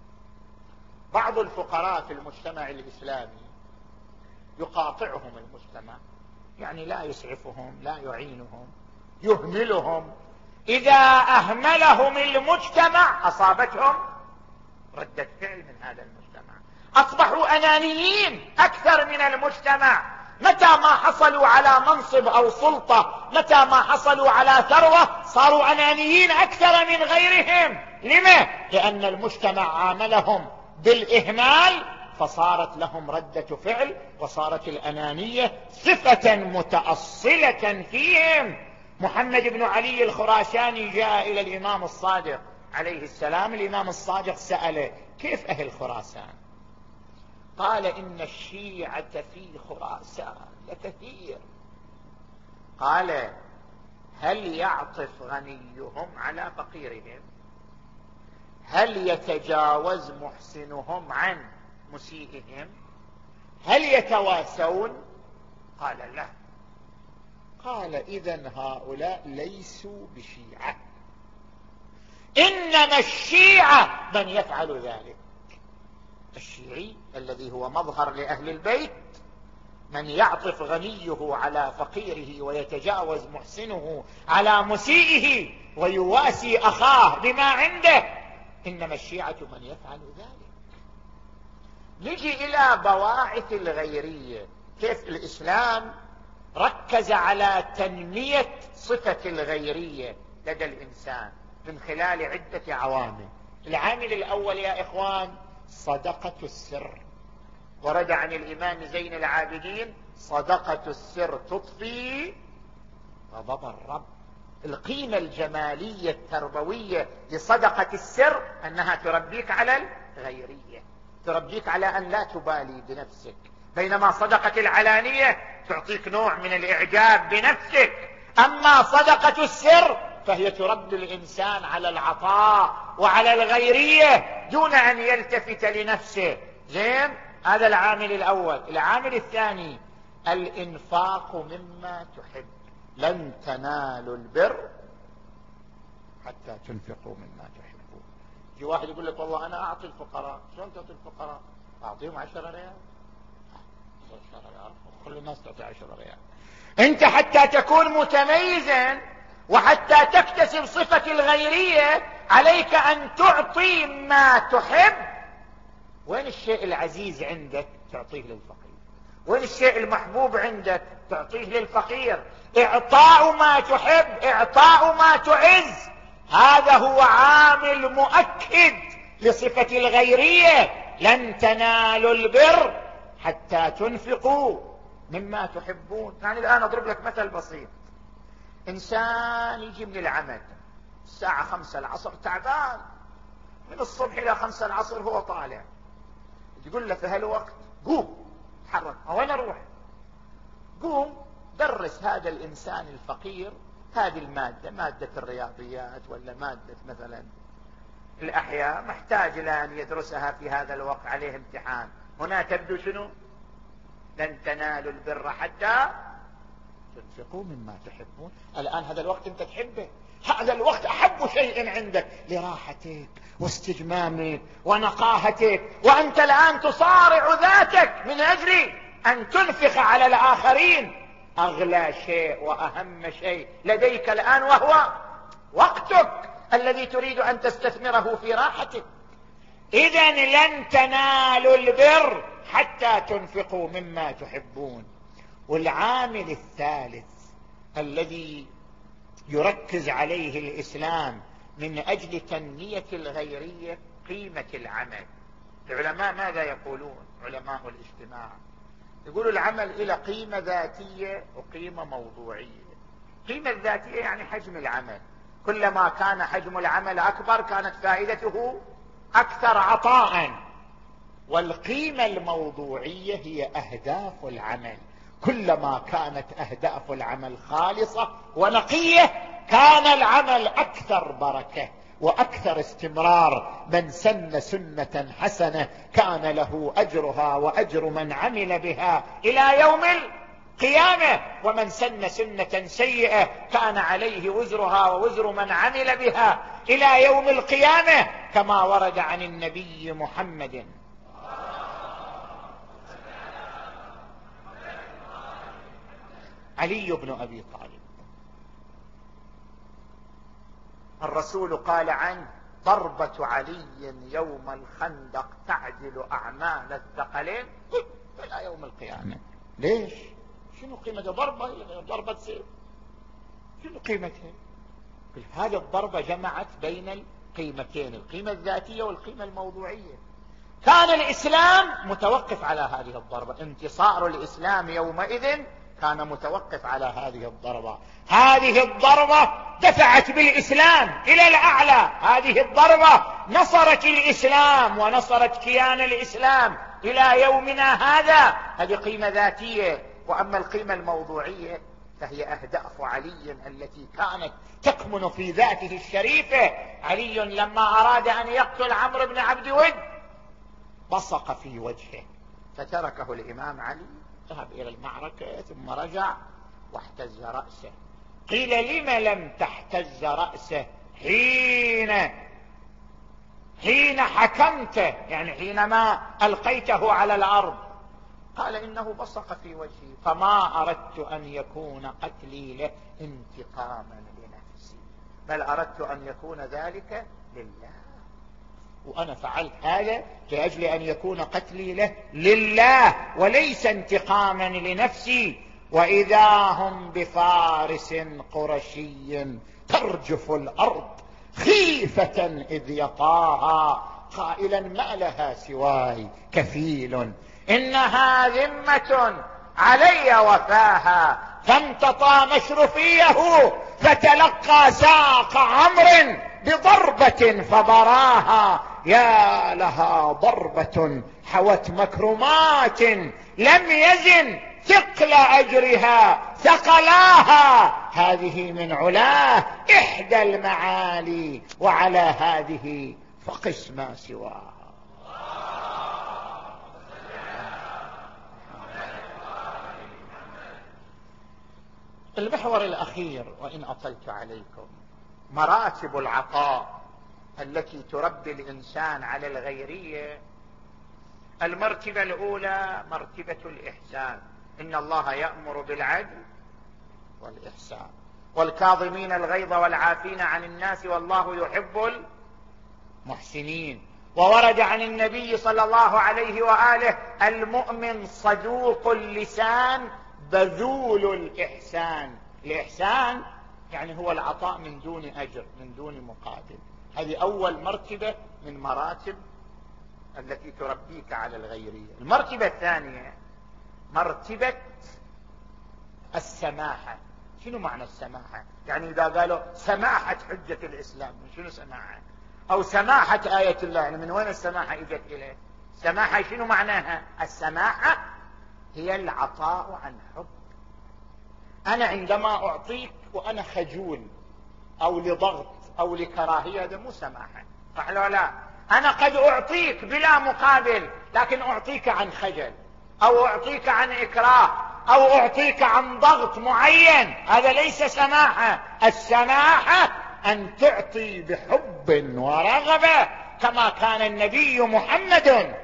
بعض الفقراء في المجتمع الإسلامي يقاطعهم المجتمع، يعني لا يسعفهم، لا يعينهم، يهملهم. إذا أهملهم المجتمع أصابتهم ردة فعل من هذا المجتمع، أصبحوا أنانيين أكثر من المجتمع. متى ما حصلوا على منصب أو سلطة، متى ما حصلوا على ثروة، صاروا أنانيين أكثر من غيرهم. لما؟ لأن المجتمع عاملهم بالإهمال، فصارت لهم ردة فعل، وصارت الأنانية صفة متأصلة فيهم. محمد بن علي الخراساني جاء إلى الإمام الصادق عليه السلام. الإمام الصادق سأله كيف أهل خراسان؟ قال إن الشيعة في خراسان لكثير. قال هل يعطف غنيهم على فقيرهم؟ هل يتجاوز محسنهم عن مسيئهم؟ هل يتواسون؟ قال لا. قال إذن هؤلاء ليسوا بشيعة، إنما الشيعة من يفعل ذلك. الشيعي الذي هو مظهر لأهل البيت من يعطف غنيه على فقيره ويتجاوز محسنه على مسيئه ويواسي أخاه بما عنده، إنما الشيعة من يفعل ذلك. نجي إلى بواعث الغيرية. كيف الإسلام ركز على تنمية صفة الغيرية لدى الإنسان من خلال عدة عوامل. العامل الأول يا إخوان صدقة السر. ورد عن الإمام زين العابدين صدقة السر تطفي غضب الرب. القيمة الجمالية التربوية لصدقة السر أنها تربيك على الغيرية، تربيك على أن لا تبالي بنفسك، بينما صدقة العلانية تعطيك نوع من الإعجاب بنفسك. أما صدقة السر فهي تربي الإنسان على العطاء وعلى الغيرية دون أن يلتفت لنفسه. زين. هذا العامل الأول. العامل الثاني الإنفاق مما تحب. لن تنالوا البر حتى تنفقوا مما تحبون. يجي واحد يقول لك والله أنا أعطي الفقراء. شلون تعطي الفقراء؟ أعطيهم عشرة ريال. كل الناس تعطي عشرة ريال. انت حتى تكون متميزا وحتى تكتسب صفة الغيرية عليك ان تعطي ما تحب. وين الشيء العزيز عندك تعطيه للفقير، وين الشيء المحبوب عندك تعطيه للفقير. اعطاء ما تحب، اعطاء ما تعز، هذا هو عامل مؤكد لصفة الغيرية. لن تنالوا البر حتى تنفقوا مما تحبون. يعني الآن أضرب لك مثل بسيط. إنسان يجي من العمل الساعة خمسة العصر تعبان، من الصبح إلى خمسة العصر هو طالع، تقول له في هالوقت قوم تحرك، وين أروح؟ قوم درس هذا الإنسان الفقير هذه المادة، مادة الرياضيات ولا مادة مثلا الأحياء، محتاج إلى أن يدرسها في هذا الوقت، عليه امتحان. هنا تبدو شنو؟ لن تنالوا البر حتى تنفقوا مما تحبون. الآن هذا الوقت أنت تحبه، هذا الوقت أحب شيء عندك لراحتك واستجمامك ونقاهتك، وأنت الآن تصارع ذاتك من أجل أن تنفق على الآخرين. أغلى شيء وأهم شيء لديك الآن وهو وقتك الذي تريد أن تستثمره في راحتك. إذن لن تنالوا البر حتى تنفقوا مما تحبون. والعامل الثالث الذي يركز عليه الإسلام من أجل تنمية الغيرية قيمة العمل. العلماء ماذا يقولون؟ علماء الاجتماع يقولوا العمل إلى قيمة ذاتية وقيمة موضوعية. قيمة ذاتية يعني حجم العمل، كلما كان حجم العمل أكبر كانت فائدته أكثر عطاء. والقيمة الموضوعية هي أهداف العمل، كلما كانت أهداف العمل خالصة ونقية كان العمل أكثر بركة وأكثر استمرار. من سن سنة حسنة كان له أجرها وأجر من عمل بها إلى يوم القيامة، ومن سن سنة سيئة كان عليه وزرها ووزر من عمل بها إلى يوم القيامة، كما ورد عن النبي محمد علي بن أبي طالب. الرسول قال عنه: ضربة علي يوم الخندق تعدل أعمال الثقلين إلى يوم القيامة. ليش؟ شنو قيمة ضربة؟ ضربة سيف، شنو قيمتها؟ هذه الضربة جمعت بين القيمتين، القيمة الذاتية والقيمة الموضوعية. كان الإسلام متوقف على هذه الضربة، انتصار الإسلام يومئذ كان متوقف على هذه الضربة. هذه الضربة دفعت بالإسلام إلى الأعلى، هذه الضربة نصرت الإسلام ونصرت كيان الإسلام إلى يومنا هذا. هذه قيمة ذاتية. وأما القيمة الموضوعية فهي أهداف علي التي كانت تكمن في ذاته الشريفة. علي لما أراد أن يقتل عمرو بن عبد ود بصق في وجهه فتركه الإمام علي، ذهب إلى المعركة ثم رجع واحتز رأسه. قيل: لم لم تحتز رأسه حين حين حكمته، يعني حينما ألقيته على الأرض؟ قال: إنه بصق في وجهي، فما أردت أن يكون قتلي له انتقاما لنفسي، بل أردت أن يكون ذلك لله، وأنا فعلت هذا لأجل أن يكون قتلي له لله وليس انتقاما لنفسي. وإذا هم بفارس قرشي ترجف الأرض خيفة إذ يطاها قائلا: ما لها سواي كفيل، إنها ذمة علي وفاها. فامتطى مشرفيه فتلقى ساق عمرو بضربة فبراها. يا لها ضربة حوت مكرمات لم يزن ثقل أجرها ثقلاها. هذه من علاه إحدى المعالي، وعلى هذه فقس ما سواها. المحور الأخير، وإن أطلت عليكم، مراتب العطاء التي تربي الإنسان على الغيرية. المرتبة الأولى مرتبة الإحسان. إن الله يأمر بالعدل والإحسان. والكاظمين الغيظ والعافين عن الناس والله يحب المحسنين. وورد عن النبي صلى الله عليه وآله: المؤمن صدوق اللسان بذول الإحسان. الإحسان يعني هو العطاء من دون أجر، من دون مقابل. هذه أول مرتبة من مراتب التي تربيك على الغيرية. المرتبة الثانية مرتبة السماحة. شنو معنى السماحة؟ يعني إذا قالوا سماحة حجة الإسلام، شنو سماحة؟ أو سماحة آية الله، يعني من وين السماحة إجت إليه؟ سماحة شنو معناها؟ السماحة هي العطاء عن حب. أنا عندما أعطيك وأنا خجول أو لضغط أو لكراهية، هذا مو سماحة، صح ولا لا؟ أنا قد أعطيك بلا مقابل، لكن أعطيك عن خجل أو أعطيك عن إكراه أو أعطيك عن ضغط معين، هذا ليس سماحة. السماحة أن تعطي بحب ورغبة كما كان النبي محمد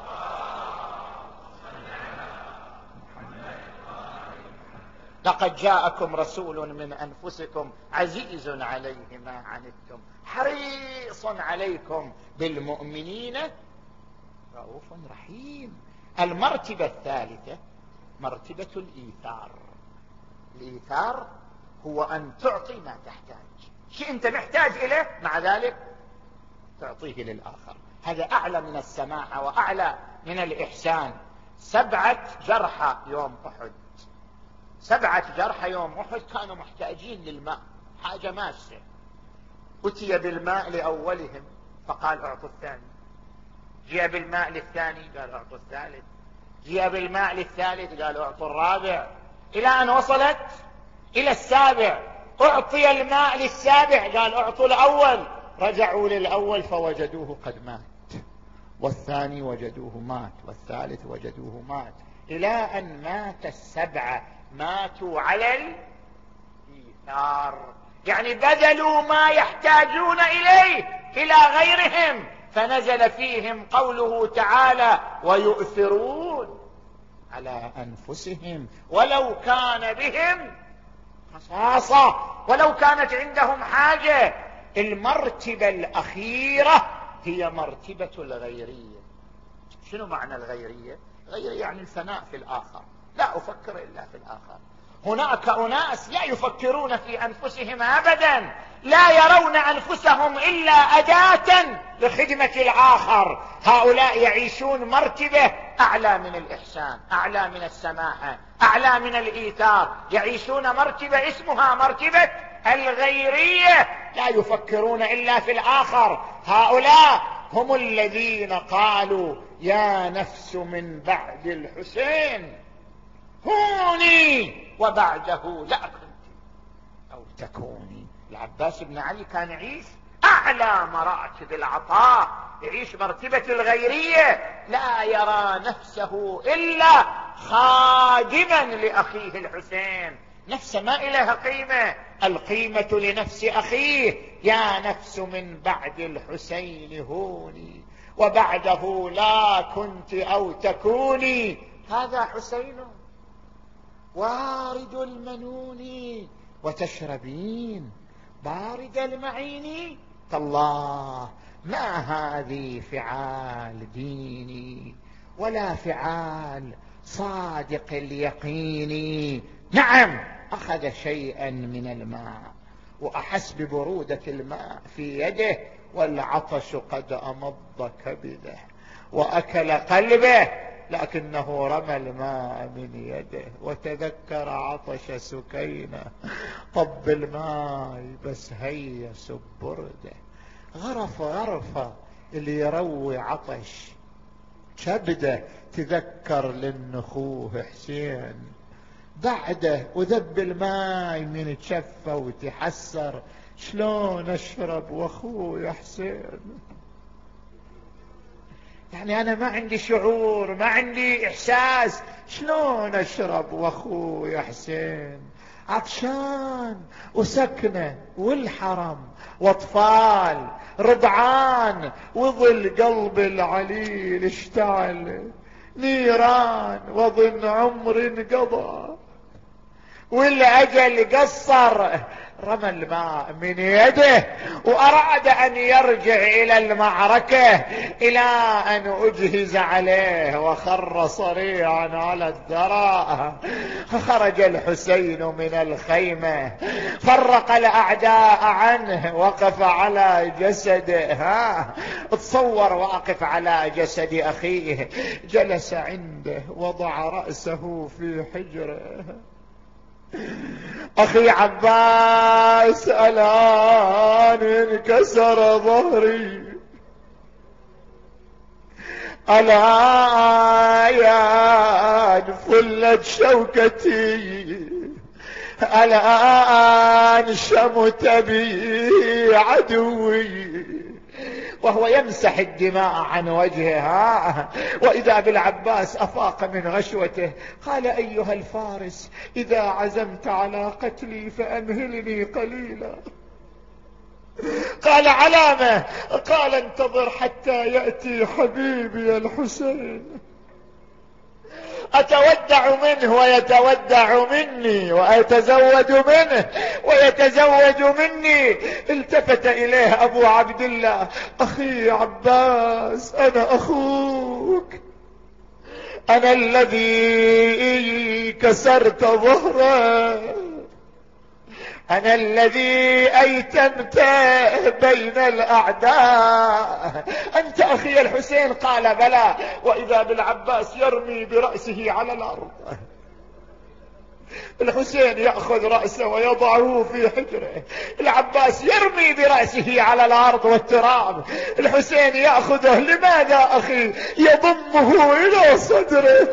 لقد جاءكم رسول من أنفسكم عزيز عليه ما عنتم حريص عليكم بالمؤمنين رؤوف رحيم. المرتبة الثالثة مرتبة الإيثار. الإيثار هو أن تعطي ما تحتاج، شيء أنت محتاج إليه مع ذلك تعطيه للآخر. هذا أعلى من السماحة وأعلى من الإحسان. سبعة جرحى يوم أحد، سبعة جرحى يوم أحد كانوا محتاجين للماء، حاجة ماسة. أتي بالماء لأولهم فقال أعطوا الثاني، جاء بالماء للثاني قال أعطوا الثالث، جاء بالماء للثالث قال أعطوا الرابع، إلى أن وصلت إلى السابع. أعطي الماء للسابع قال أعطوا الأول، رجعوا للأول فوجدوه قد مات، والثاني وجدوه مات، والثالث وجدوه مات، إلى أن مات السبعة. ماتوا على الإيثار، يعني بذلوا ما يحتاجون إليه إلى غيرهم، فنزل فيهم قوله تعالى: ويؤثرون على أنفسهم ولو كان بهم خصاصة، ولو كانت عندهم حاجة. المرتبة الأخيرة هي مرتبة الغيرية. شنو معنى الغيرية؟ غيرية يعني الفناء في الآخر، لا أفكر إلا في الآخر. هناك أناس لا يفكرون في أنفسهم أبدا، لا يرون أنفسهم إلا أداة لخدمة الآخر. هؤلاء يعيشون مرتبة أعلى من الإحسان، أعلى من السماحة، أعلى من الإيثار. يعيشون مرتبة اسمها مرتبة الغيرية، لا يفكرون إلا في الآخر. هؤلاء هم الذين قالوا: يا نفس من بعد الحسين هوني وبعده لا كنت أو تكوني. العباس بن علي كان يعيش أعلى مراتب العطاء، يعيش مرتبة الغيرية، لا يرى نفسه إلا خادما لأخيه الحسين، نفس ما إليها قيمة، القيمة لنفس أخيه. يا نفس من بعد الحسين هوني وبعده لا كنت أو تكوني. هذا حسين وارد المنون وتشربين بارد المعين، تالله ما هذه فعال ديني ولا فعال صادق اليقين. نعم أخذ شيئا من الماء وأحس ببرودة الماء في يده، والعطش قد أمض كبده وأكل قلبه، لكنه رمى الماء من يده وتذكر عطش سكينة. طب الماء بس هيا سب برده، غرف غرفة اللي يروي عطش كبده. تذكر للنخوه حسين بعده وذب الماء من تشفى وتحسر، شلون اشرب واخوي حسين؟ يعني أنا ما عندي شعور، ما عندي إحساس، شلون أشرب وأخوي حسين عطشان وسكنة والحرم وأطفال رضعان وظل قلب العليل اشتعل نيران وظن عمر انقضى والأجل قصر، رمى الماء من يده وأراد أن يرجع إلى المعركة إلى أن أجهز عليه وخر صريعا على الثرى. خرج الحسين من الخيمة، فرق الأعداء عنه، وقف على جسده. ها تصور واقف على جسد أخيه، جلس عنده، وضع رأسه في حجره. أخي عباس الآن انكسر ظهري، الآن فلت شوكتي، الآن شمت بي عدوي. وهو يمسح الدماء عن وجهها، وإذا بالعباس أفاق من غشوته، قال: أيها الفارس، إذا عزمت على قتلي فأمهلني قليلا. قال: علامة؟ قال: انتظر حتى يأتي حبيبي الحسين، أتودع منه ويتودع مني، وأتزود منه ويتزود مني. التفت إليه أبو عبد الله: أخي عباس، أنا أخوك، أنا الذي كسرت ظهره، أنا الذي أيتمت بين الأعداء، أنت أخي الحسين. قال: بلى. وإذا بالعباس يرمي برأسه على الأرض. الحسين يأخذ رأسه ويضعه في حجره، العباس يرمي برأسه على الأرض والتراب. الحسين يأخذه: لماذا أخي؟ يضمه إلى صدره.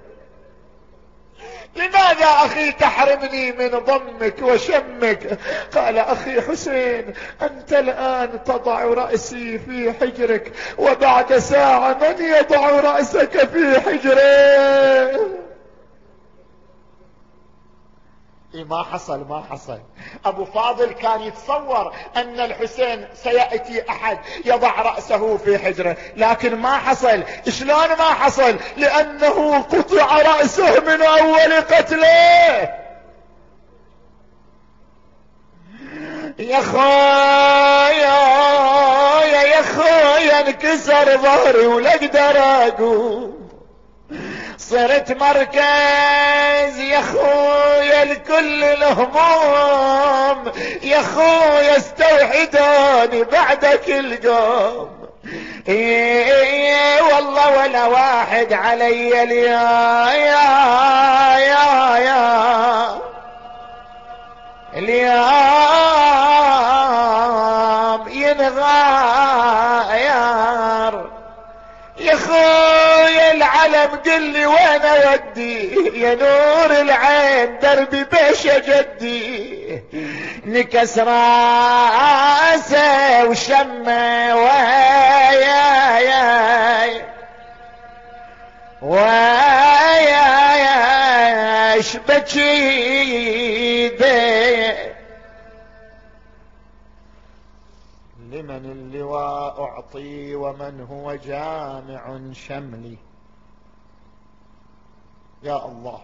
لماذا أخي تحرمني من ضمك وشمك؟ قال: أخي حسين، أنت الآن تضع رأسي في حجرك، وبعد ساعة من يضع رأسك في حجره؟ ما حصل ما حصل. أبو فاضل كان يتصور أن الحسين سيأتي أحد يضع رأسه في حجره، لكن ما حصل. شلون ما حصل؟ لأنه قطع رأسه من أول قتله. يا خويا يا خويا انكسر ظهري ولا اقدر اقوم، صرت مركز يا خويا لكل الهموم، يا خويا استوحدوني بعدك القوم. ايه والله ولا واحد علي اليا يا يا يا اليوم ينغير. يا خويا العلم قل لي وين اودي، يا نور العين دربي بيش جدي، نكس راسه وشمه ويا يا ويا شبكي بي. لمن اللواء أعطي ومن هو جامع شملي. يا الله.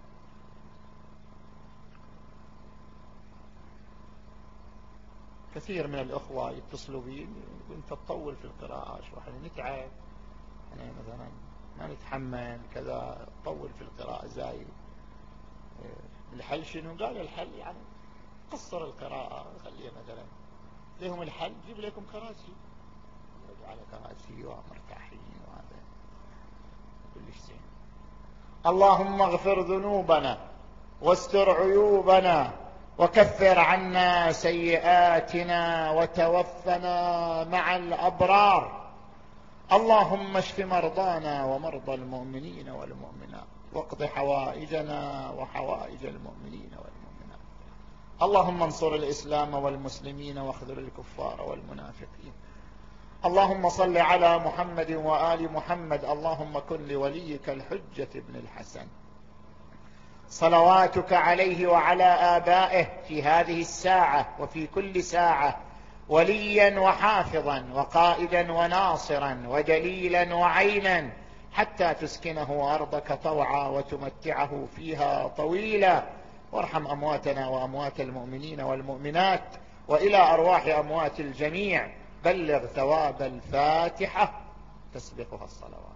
كثير من الأخوة يتصلوا بي: أنت تطول في القراءة شو، احنا نتعب، يعني مثلا ما نتحمل كذا، تطول في القراءة زايد. الحل شنو؟ قال: الحل يعني قصر القراءة، خليها مثلا لهم الحل، جيب لكم كراسي، على كراسي ومرتاحين، وهذا كلش زين. اللهم اغفر ذنوبنا واستر عيوبنا وكفر عنا سيئاتنا وتوفنا مع الأبرار. اللهم اشف مرضانا ومرضى المؤمنين والمؤمنات، واقض حوائجنا وحوائج المؤمنين والمؤمنات. اللهم انصر الإسلام والمسلمين واخذل الكفار والمنافقين. اللهم صل على محمد وآل محمد. اللهم كن لوليك الحجة ابن الحسن صلواتك عليه وعلى آبائه في هذه الساعة وفي كل ساعة وليا وحافظا وقائدا وناصرا ودليلا وعينا، حتى تسكنه أرضك طوعا وتمتعه فيها طويلا، وارحم أمواتنا وأموات المؤمنين والمؤمنات، وإلى أرواح أموات الجميع بلغ ثواب الفاتحة تسبقها الصلوات.